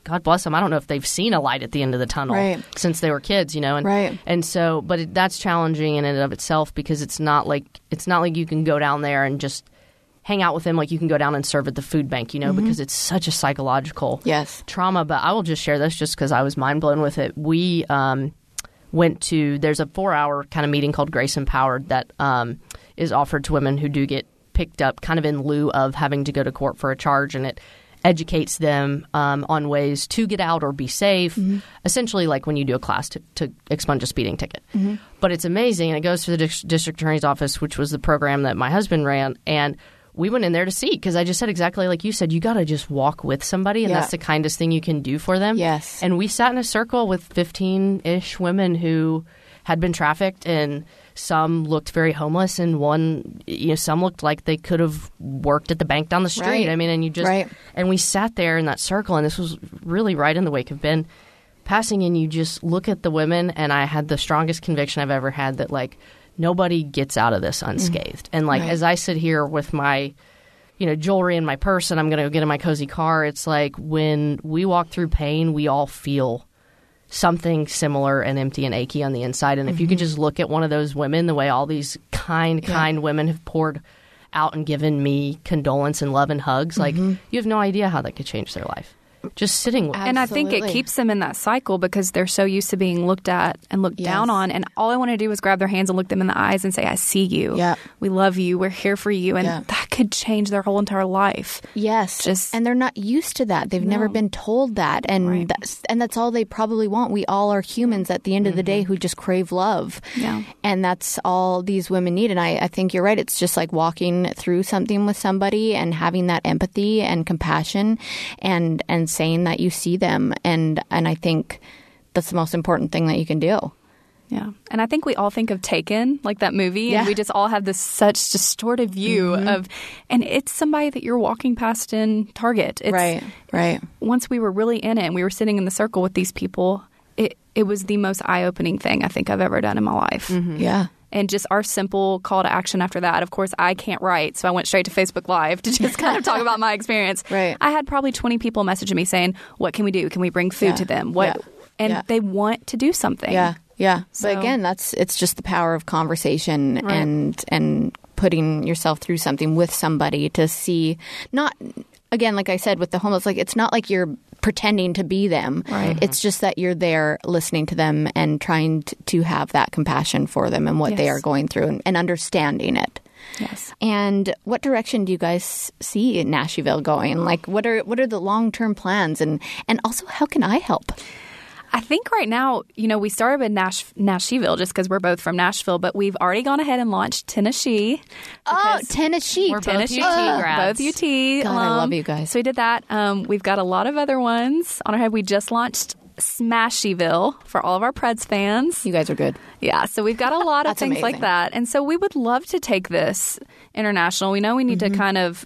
God bless them. I don't know if they've seen a light at the end of the tunnel Right. since they were kids, you know. And, Right. And so, but it, that's challenging in and of itself because it's not like it's not like you can go down there and just hang out with them like you can go down and serve at the food bank, you know, Mm-hmm. because it's such a psychological Yes. trauma. But I will just share this just because I was mind blown with it. We um, went to there's a four hour kind of meeting called Grace Empowered that um, is offered to women who do get picked up kind of in lieu of having to go to court for a charge, and it educates them um, on ways to get out or be safe, Mm-hmm. essentially like when you do a class to, to expunge a speeding ticket. Mm-hmm. But it's amazing, and it goes to the dis- district attorney's office, which was the program that my husband ran, and we went in there to see because I just said exactly like you said, you got to just walk with somebody, and Yeah. that's the kindest thing you can do for them. Yes. And we sat in a circle with fifteen-ish women who had been trafficked, and some looked very homeless, and one, you know, some looked like they could have worked at the bank down the street. Right. I mean, and you just, Right. and we sat there in that circle, and this was really right in the wake of Ben passing, and you just look at the women, and I had the strongest conviction I've ever had that, like, nobody gets out of this unscathed. And, like, Right. as I sit here with my, you know, jewelry in my purse, and I'm going to go get in my cozy car, it's like when we walk through pain, we all feel something similar and empty and achy on the inside. And if you can just look at one of those women, the way all these kind, kind women have poured out and given me condolence and love and hugs, like, you have no idea how that could change their life. Just sitting with And I think it Absolutely. keeps them in that cycle because they're so used to being looked at and looked Yes. down on. And all I want to do is grab their hands and look them in the eyes and say, I see you. Yeah. We love you. We're here for you. And Yeah. that could change their whole entire life. Yes, Just- and they're not used to that. They've never been told that, and Right. that's and that's all they probably want. We all are humans at the end of the day who just crave love, Yeah. and that's all these women need. And I, I think you're right. It's just like walking through something with somebody and having that empathy and compassion, and and saying that you see them, and and I think that's the most important thing that you can do. Yeah. And I think we all think of Taken, like that movie, Yeah. and we just all have this such distorted view of, and it's somebody that you're walking past in Target. It's, Right, right. Once we were really in it and we were sitting in the circle with these people, it, it was the most eye-opening thing I think I've ever done in my life. Yeah. And just our simple call to action after that. Of course, I can't write, so I went straight to Facebook Live to just kind of talk about my experience. Right. I had probably twenty people messaging me saying, what can we do? Can we bring food Yeah. to them? What? Yeah. And Yeah. they want to do something. Yeah, yeah. So- But again, that's it's just the power of conversation and and putting yourself through something with somebody to see. Not again, like I said with the homeless, like it's not like you're pretending to be them. Right. It's just that you're there listening to them and trying to, to have that compassion for them and what they Yes. are going through and, and understanding it. Yes. And what direction do you guys see Nashville going? Like, what are what are the long term plans, and and also how can I help? I think right now, you know, we started with Nash- Nashville just because we're both from Nashville, but we've already gone ahead and launched Tennessee. Oh, because- Tennessee. We're both Tennessee, U T grads. both U T. God, I love you guys. So we did that. Um, we've got a lot of other ones on our head. We just launched Smashyville for all of our Preds fans. You guys are good. Yeah, so we've got a lot of That's things amazing. like that. And so we would love to take this international. We know we need Mm-hmm. to kind of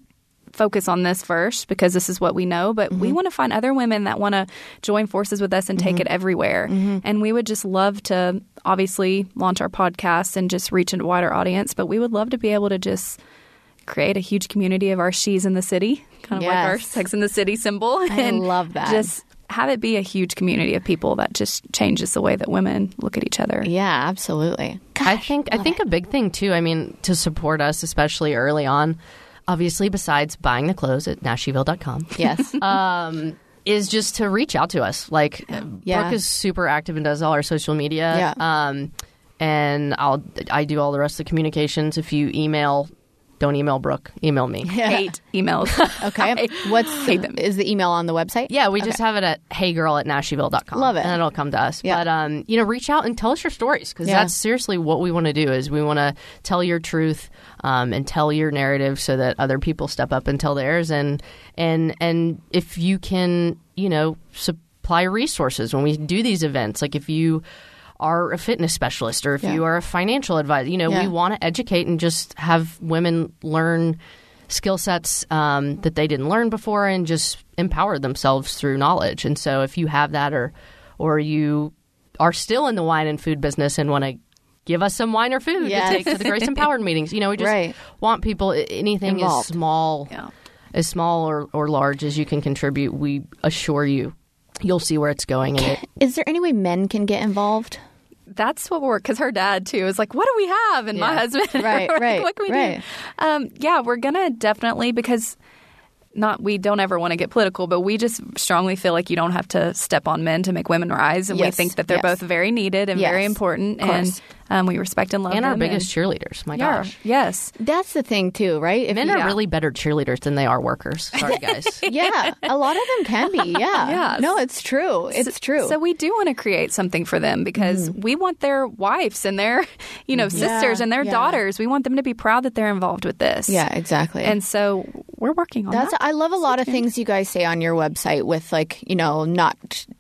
focus on this first because this is what we know, but Mm-hmm. we want to find other women that want to join forces with us and take it everywhere. Mm-hmm. And we would just love to obviously launch our podcast and just reach a wider audience, but we would love to be able to just create a huge community of our she's in the city, kind of like our Yes. Sex in the City symbol. I and love that. Just have it be a huge community of people that just changes the way that women look at each other. Yeah, absolutely. I think I think a big thing too. I mean, to support us, especially early on, obviously besides buying the clothes at nashville dot com, Yes. um, is just to reach out to us. Like Yeah. Brooke is super active and does all our social media. Yeah. Um, and I'll I do all the rest of the communications. If you email, don't email Brooke, email me. Hate emails. Okay. What's hate them. is the email on the website? Yeah, we just have it at heygirl at nashville dot com. Love it. And it'll come to us. Yeah. But, um, you know, reach out and tell us your stories because Yeah. that's seriously what we want to do is we want to tell your truth um, and tell your narrative so that other people step up and tell theirs. And, and, and if you can, you know, supply resources when we do these events, like if you are a fitness specialist or if Yeah. you are a financial advisor, you know, Yeah. we want to educate and just have women learn skill sets um, that they didn't learn before and just empower themselves through knowledge. And so if you have that or or you are still in the wine and food business and want to give us some wine or food Yes. to take to the Grace Empowered meetings, you know, we just Right. want people, anything Involved. is small. Yeah. as small or, or large as you can contribute, we assure you, you'll see where it's going. And it, Is there any way men can get involved? That's what we're, because her dad, too, is like, what do we have? And my Yeah. husband, Right, we're like, right, what can we right. do? Um, yeah, we're going to definitely, because not we don't ever want to get political, but we just strongly feel like you don't have to step on men to make women rise. And we Yes, think that they're yes. both very needed and Yes, very important. of course. And um, we respect and love and them. our biggest cheerleaders. My yeah, gosh. yes. That's the thing, too, right? If Men you- are really better cheerleaders than they are workers. Sorry, guys. Yeah, a lot of them can be. Yeah. Yes. No, it's true. It's true. So we do want to create something for them because we want their wives and their, you know, sisters Yeah, and their yeah. daughters. We want them to be proud that they're involved with this. yeah, exactly. And so we're working on That's that. I love a lot of things you guys say on your website with like, you know, not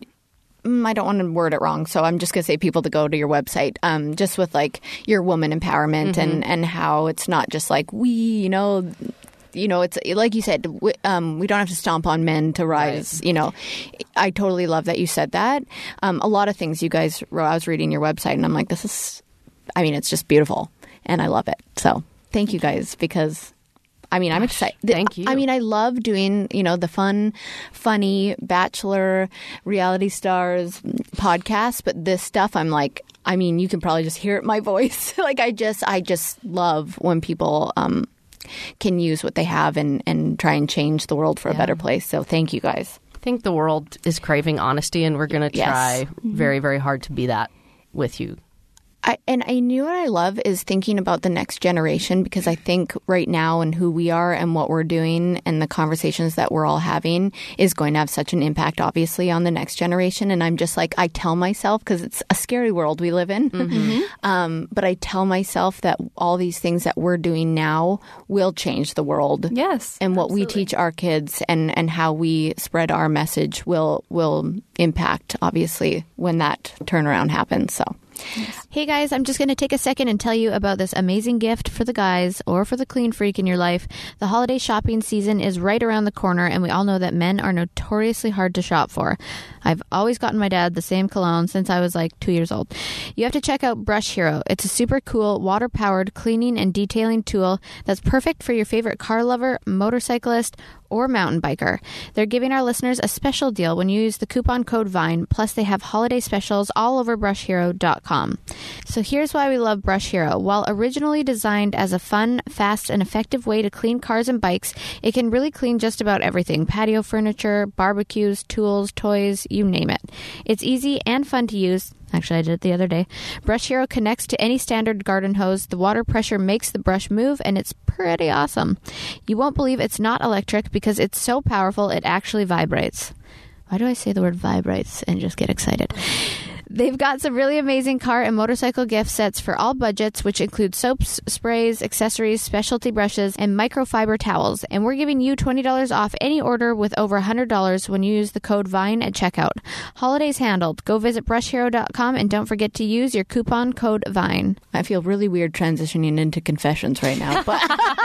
mm, I don't want to word it wrong, so I'm just going to say people to go to your website um, just with like your woman empowerment and, and how it's not just like we, you know, you know, it's like you said, we, um, we don't have to stomp on men to rise. Right. You know, I totally love that you said that. Um, a lot of things you guys wrote, I was reading your website and I'm like, this is, I mean, it's just beautiful and I love it. So thank you guys because I mean, I'm excited. thank you. I mean, I love doing, you know, the fun, funny Bachelor reality stars podcasts, but this stuff, I'm like, I mean, you can probably just hear it in my voice. Like, I just, I just love when people um, can use what they have and, and try and change the world for a better place. So thank you guys. I think the world is craving honesty, and we're going to Yes. try very, very hard to be that with you. I, and I knew what I love is thinking about the next generation because I think right now and who we are and what we're doing and the conversations that we're all having is going to have such an impact, obviously, on the next generation. And I'm just like, I tell myself, because it's a scary world we live in, mm-hmm. um, but I tell myself that all these things that we're doing now will change the world. Yes, And what we teach our kids and, and how we spread our message will will impact, obviously, when that turnaround happens. So. Hey guys, I'm just going to take a second and tell you about this amazing gift for the guys or for the clean freak in your life. The holiday shopping season is right around the corner, and we all know that men are notoriously hard to shop for. I've always gotten my dad the same cologne since I was like two years old. You have to check out Brush Hero. It's a super cool water-powered cleaning and detailing tool that's perfect for your favorite car lover, motorcyclist, or mountain biker. They're giving our listeners a special deal when you use the coupon code VINE, plus they have holiday specials all over brush hero dot com. So here's why we love Brush Hero. While originally designed as a fun, fast, and effective way to clean cars and bikes, it can really clean just about everything. Patio furniture, barbecues, tools, toys, you name it. It's easy and fun to use. Actually, I did it the other day. Brush Hero connects to any standard garden hose. The water pressure makes the brush move, and it's pretty awesome. You won't believe it's not electric because it's so powerful it actually vibrates. Why do I say the word vibrates and just get excited? They've got some really amazing car and motorcycle gift sets for all budgets, which include soaps, sprays, accessories, specialty brushes, and microfiber towels. And we're giving you twenty dollars off any order with over one hundred dollars when you use the code VINE at checkout. Holidays handled. Go visit brush hero dot com and don't forget to use your coupon code VINE. I feel really weird transitioning into confessions right now, but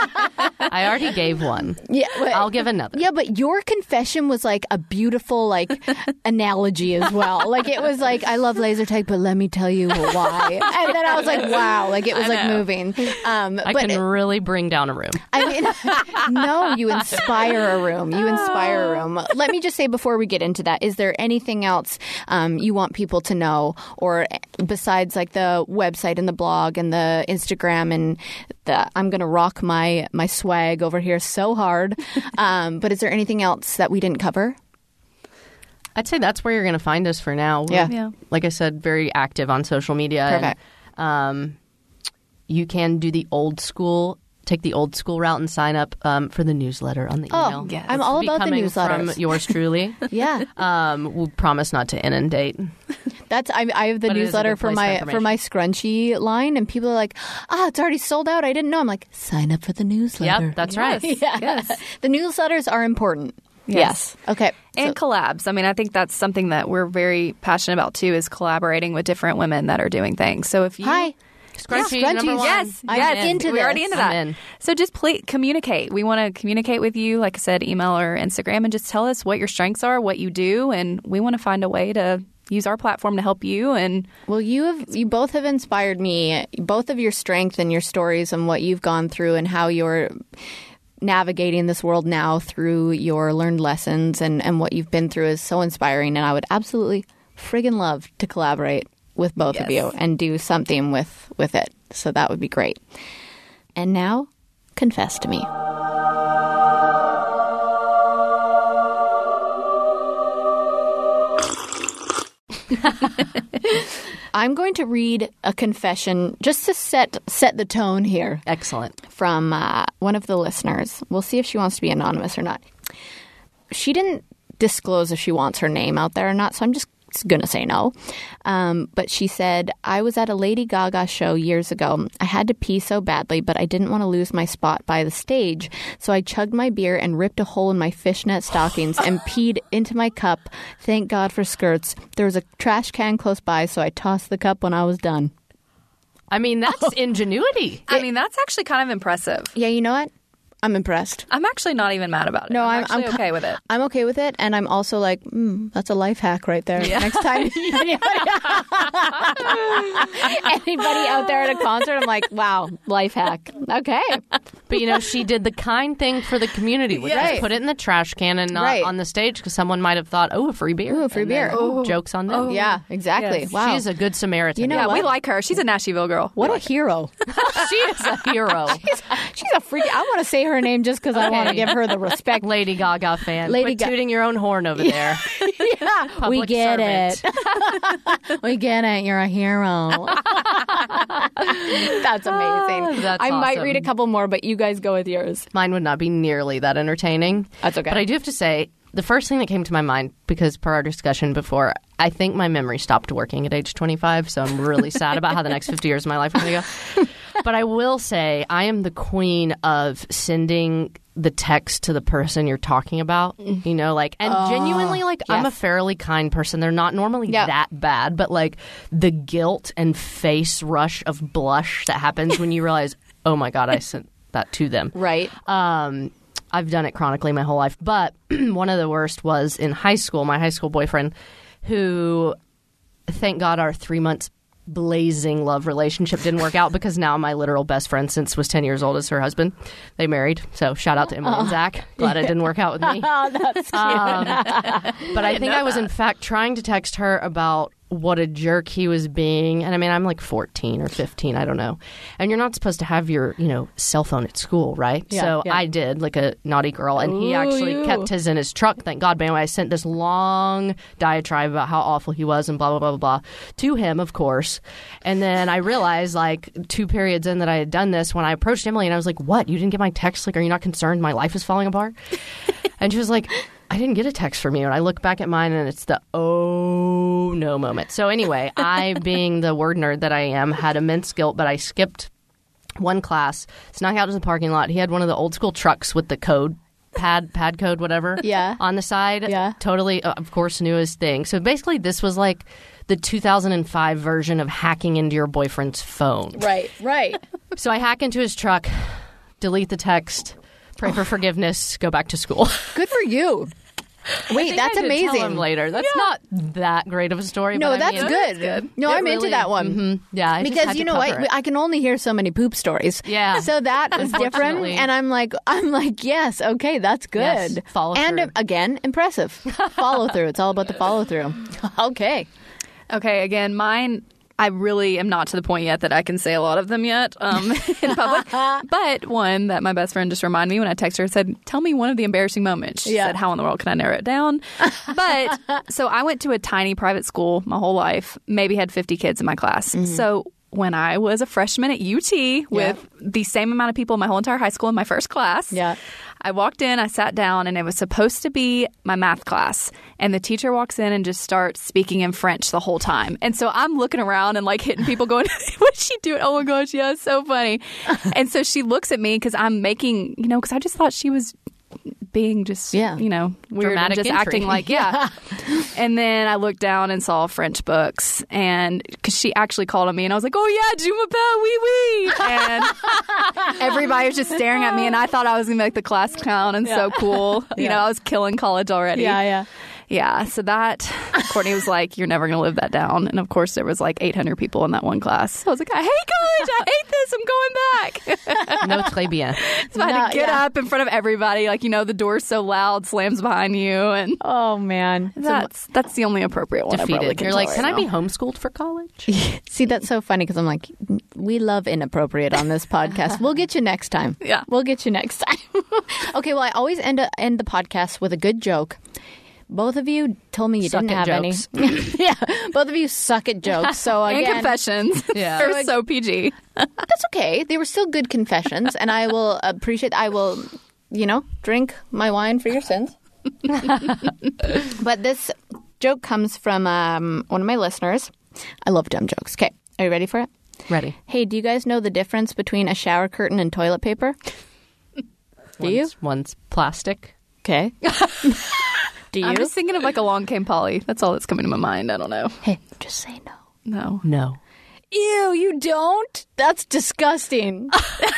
I already gave one. yeah, but, I'll give another. Yeah, but your confession was like a beautiful like analogy as well. Like it was like, I love laser tag, but let me tell you why. And then I was like, wow, like it was like moving. Um, I but can it- really bring down a room. I mean, no, you inspire a room. You inspire a room. Let me just say before we get into that, is there anything else um, you want people to know, or besides like the website and the blog and the Instagram and the I'm going to rock my my swag over here so hard. Um, but is there anything else that we didn't cover? I'd say that's where you're going to find us for now. We're, Yeah. Yeah. Like I said, very active on social media. Perfect. And, um, you can do the old school, take the old school route and sign up um, for the newsletter on the Oh, email. yes. I'm all Be about the coming newsletters. From yours truly. Yeah. Um, we'll promise not to inundate. That's I, I have the But it is a newsletter good for place my for for my scrunchie line, and people are like, "Ah, it's already sold out. I didn't know." I'm like, "Sign up for the newsletter." Yep, that's right. Yeah. Yes. The newsletters are important. Yes. Okay. And So- collabs. I mean, I think that's something that we're very passionate about too, is collaborating with different women that are doing things. So if you Hi. Scrunchy, Yeah, number scrunchies. one. Yes, I'm yes, into we're already this. into that. I'm in. So just please communicate. We want to communicate with you, like I said, email or Instagram, and just tell us what your strengths are, what you do, and we want to find a way to use our platform to help you. And Well, you have you both have inspired me. Both of your strength and your stories and what you've gone through and how you're navigating this world now through your learned lessons and, and what you've been through is so inspiring. And I would absolutely friggin' love to collaborate with both Yes. of you and do something with, with it. So that would be great. And now, confess to me. I'm going to read a confession just to set set the tone here Excellent. from uh, one of the listeners. We'll see if she wants to be anonymous or not. She didn't disclose if she wants her name out there or not, so I'm just going to say no. Um, but she said, I was at a Lady Gaga show years ago. I had to pee so badly, but I didn't want to lose my spot by the stage. So I chugged my beer and ripped a hole in my fishnet stockings and peed into my cup. Thank God for skirts. There was a trash can close by, so I tossed the cup when I was done. I mean, that's ingenuity. I mean, that's actually kind of impressive. Yeah, you know what? I'm impressed. I'm actually not even mad about it. No, I'm, I'm, actually I'm okay with it. I'm okay with it, and I'm also like, mm, that's a life hack right there. Yeah. Next time, anybody, anybody out there at a concert, I'm like, wow, life hack. Okay, But, you know, she did the kind thing for the community, which Right. is put it in the trash can and not Right. on the stage because someone might have thought, oh, a free beer. Ooh, a free And beer. then, Oh. Joke's on them. yeah, exactly. Yes. Wow, She's a good Samaritan. You know Yeah, what? we like her. She's a Nashville girl. what We a like her. hero. she is a hero. She's a freak. I want to say her name just because I want to Okay. give her the respect. Lady Gaga fan. Lady Quit Ga- tooting your own horn over there. Yeah, we Public get servant. it. We get it. You're a hero. That's amazing. That's I might awesome. read a couple more, but you guys go with yours. Mine would not be nearly that entertaining. That's okay. But I do have to say, the first thing that came to my mind, because per our discussion before, I think my memory stopped working at age twenty-five, so I'm really sad about how the next fifty years of my life are going to go. But I will say, I am the queen of sending the text to the person you're talking about, you know, like, and genuinely, like, I'm a yes. fairly kind person. They're not normally Yeah. that bad, but like the guilt and face rush of blush that happens when you realize, oh my God, I sent that to them. Right. Um, I've done it chronically my whole life. But one of the worst was in high school, my high school boyfriend, who, thank God, our three months blazing love relationship didn't work out because now my literal best friend since was ten years old is her husband. They married. So shout out to Emily and Zach. Glad it didn't work out with me. Oh, that's cute. Um, but I think I was in fact trying to text her about what a jerk he was being. And I mean, I'm like fourteen or fifteen, I don't know. And you're not supposed to have your, you know, cell phone at school, right? Yeah, so yeah. I did, like a naughty girl. And he Ooh, actually you. kept his in his truck, thank God. But anyway, I sent this long diatribe about how awful he was and blah, blah, blah, blah, blah, to him, of course. And then I realized, like, two periods in that I had done this when I approached Emily and I was like, what? You didn't get my text? Like, are you not concerned my life is falling apart? And she was like, I didn't get a text from you. And I look back at mine and it's the oh no moment. So anyway, I, being the word nerd that I am, had immense guilt, but I skipped one class, snuck out to the parking lot. He had one of the old school trucks with the code, pad, pad code, whatever, Yeah. on the side. Yeah. Totally, uh, of course, knew his thing. So basically, this was like the two thousand five version of hacking into your boyfriend's phone. Right, right. So I hack into his truck, delete the text, pray for forgiveness, go back to school. Good for you. Wait, I that's did amazing. Tell him later. That's not that great of a story. No, but I that's mean, good. No, It I'm into really- that one. mhm. Yeah, I just because had you to know cover what, it. I can only hear so many poop stories. Yeah. So that is different, Unfortunately. and I'm like, I'm like, yes, okay, that's good. Yes, follow and through. uh, again, impressive. Follow through. It's all about the follow through. Okay. Okay, again, mine, I really am not to the point yet that I can say a lot of them yet um, in public. But one that my best friend just reminded me when I texted her said, tell me one of the embarrassing moments. She Yeah. said, how in the world can I narrow it down? But so I went to a tiny private school my whole life, maybe had fifty kids in my class. So when I was a freshman at U T with the same amount of people in my whole entire high school in my first class, Yeah. I walked in, I sat down, and it was supposed to be my math class. And the teacher walks in and just starts speaking in French the whole time. And so I'm looking around and like hitting people going, what's she doing? Oh my gosh, yeah, it's so funny. And so she looks at me because I'm making, you know, because I just thought she was being just, Yeah. you know, weird Dramatic and just entry. acting like, yeah. And then I looked down and saw French books, and because she actually called on me, and I was like, oh yeah, je m'appelle, oui, oui. And everybody was just staring at me, and I thought I was going to be like the class clown and so cool. You Yeah. know, I was killing college already. Yeah, yeah. Yeah, so that, Courtney was like, you're never going to live that down. And of course, there was like eight hundred people in that one class. So I was like, I hate college. I hate this. I'm going back. No, très bien. So I had No, to get yeah. up in front of everybody. Like, you know, the door's so loud, slams behind you. And Oh, man. that's that's the only appropriate one I probably Defeated. can You're like, tell can right I be now." homeschooled for college? See, that's so funny because I'm like, we love inappropriate on this podcast. We'll get you next time. Yeah. We'll get you next time. Okay, well, I always end, a, end the podcast with a good joke. Both of you told me you Suck didn't at have jokes. any. Yeah, both of you suck at jokes. So And again, confessions. Yeah. They're so P G. that's okay. They were still good confessions, and I will appreciate. I will, you know, drink my wine for your sins. But this joke comes from um, one of my listeners. I love dumb jokes. Okay, are you ready for it? Ready. Hey, do you guys know the difference between a shower curtain and toilet paper? Do you? One's, one's plastic. Okay. Do you? I'm just thinking of like Along Came Polly. That's all that's coming to my mind. I don't know. Hey, just say no. No. No. Ew, you don't? That's disgusting.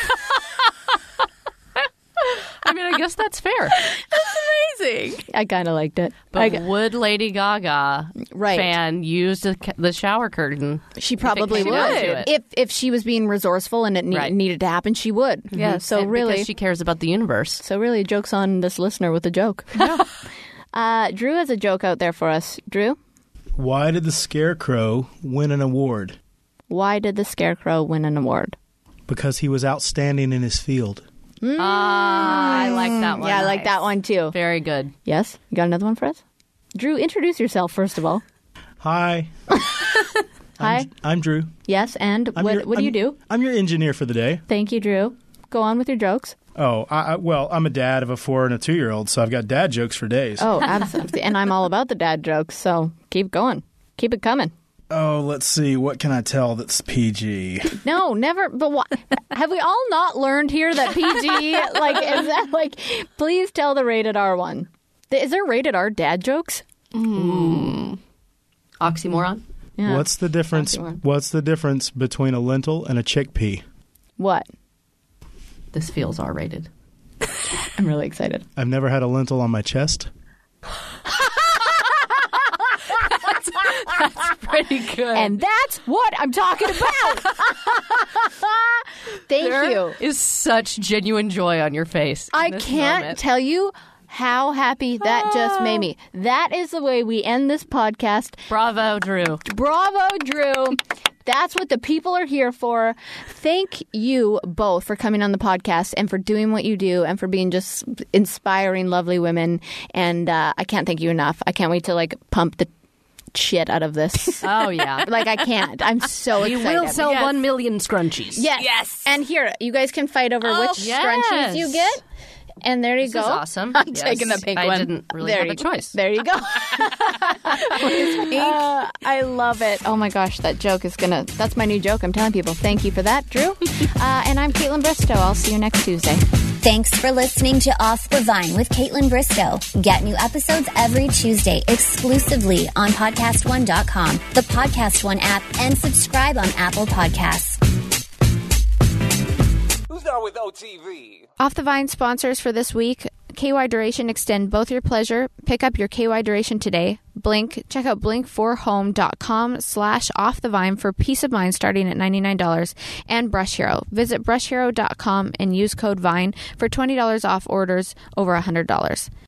I mean, I guess that's fair. Amazing. I kind of liked it. But I, would Lady Gaga Right. fan use the, the shower curtain? she probably she would. would do it? If if she was being resourceful and it ne- Right. needed to happen, she would. Yeah. So And really, because she cares about the universe. so really, joke's on this listener with a joke. uh, Drew has a joke out there for us. Drew, Why did the Scarecrow win an award? why did the Scarecrow win an award? Because he was outstanding in his field. Ah, I like that one. Yeah, I like that one too. Very good. Yes, you got another one for us? Drew, introduce yourself first of all. Hi. Hi. I'm, I'm Drew. Yes, and I'm what your- what do you I'm- do? I'm your engineer for the day. Thank you, Drew. Go on with your jokes. Oh, I, I, well, I'm a dad of a four and a two-year-old, so I've got dad jokes for days. Oh, absolutely. And I'm all about the dad jokes, so keep going. Keep it coming. Oh, let's see. What can I tell that's P G? No, never. But why, have we all not learned here that P G, like, is that, like, please tell the rated R one. Is there rated R dad jokes? Oxymoron? Yeah. What's the difference? Oxymoron. What's the difference between a lentil and a chickpea? What? This feels R-rated. I'm really excited. I've never had a lentil on my chest. Pretty good. And that's what I'm talking about. Thank there you. is such genuine joy on your face. in I this can't moment. tell you how happy that just made me. That is the way we end this podcast. Bravo, Drew. Bravo, Drew. That's what the people are here for. Thank you both for coming on the podcast and for doing what you do and for being just inspiring, lovely women. And uh, I can't thank you enough. I can't wait to like pump the shit out of this. Oh, yeah. Like I can't. I'm so We excited. will sell Yes. one million scrunchies. Yes. Yes. And here, you guys can fight over which yes. scrunchies you get. And there you This go. is awesome. I'm Yes. taking the pink I one. didn't really there have you a choice. There you go. Uh, I love it. Oh my gosh, that joke is gonna. That's my new joke. I'm telling people. Thank you for that, Drew. uh, and I'm Caitlin Bristow. I'll see you next Tuesday. Thanks for listening to Off the Vine with Caitlin Bristow. Get new episodes every Tuesday exclusively on podcast one dot com, the Podcast One app, and subscribe on Apple Podcasts. Who's down with O T V? Off the Vine sponsors for this week. K Y Duration extend both your pleasure. Pick up your K Y Duration today. Blink. Check out blink four home dot com slash off the vine for peace of mind starting at ninety-nine dollars. And Brush Hero. Visit brush hero dot com and use code VINE for twenty dollars off orders over one hundred dollars.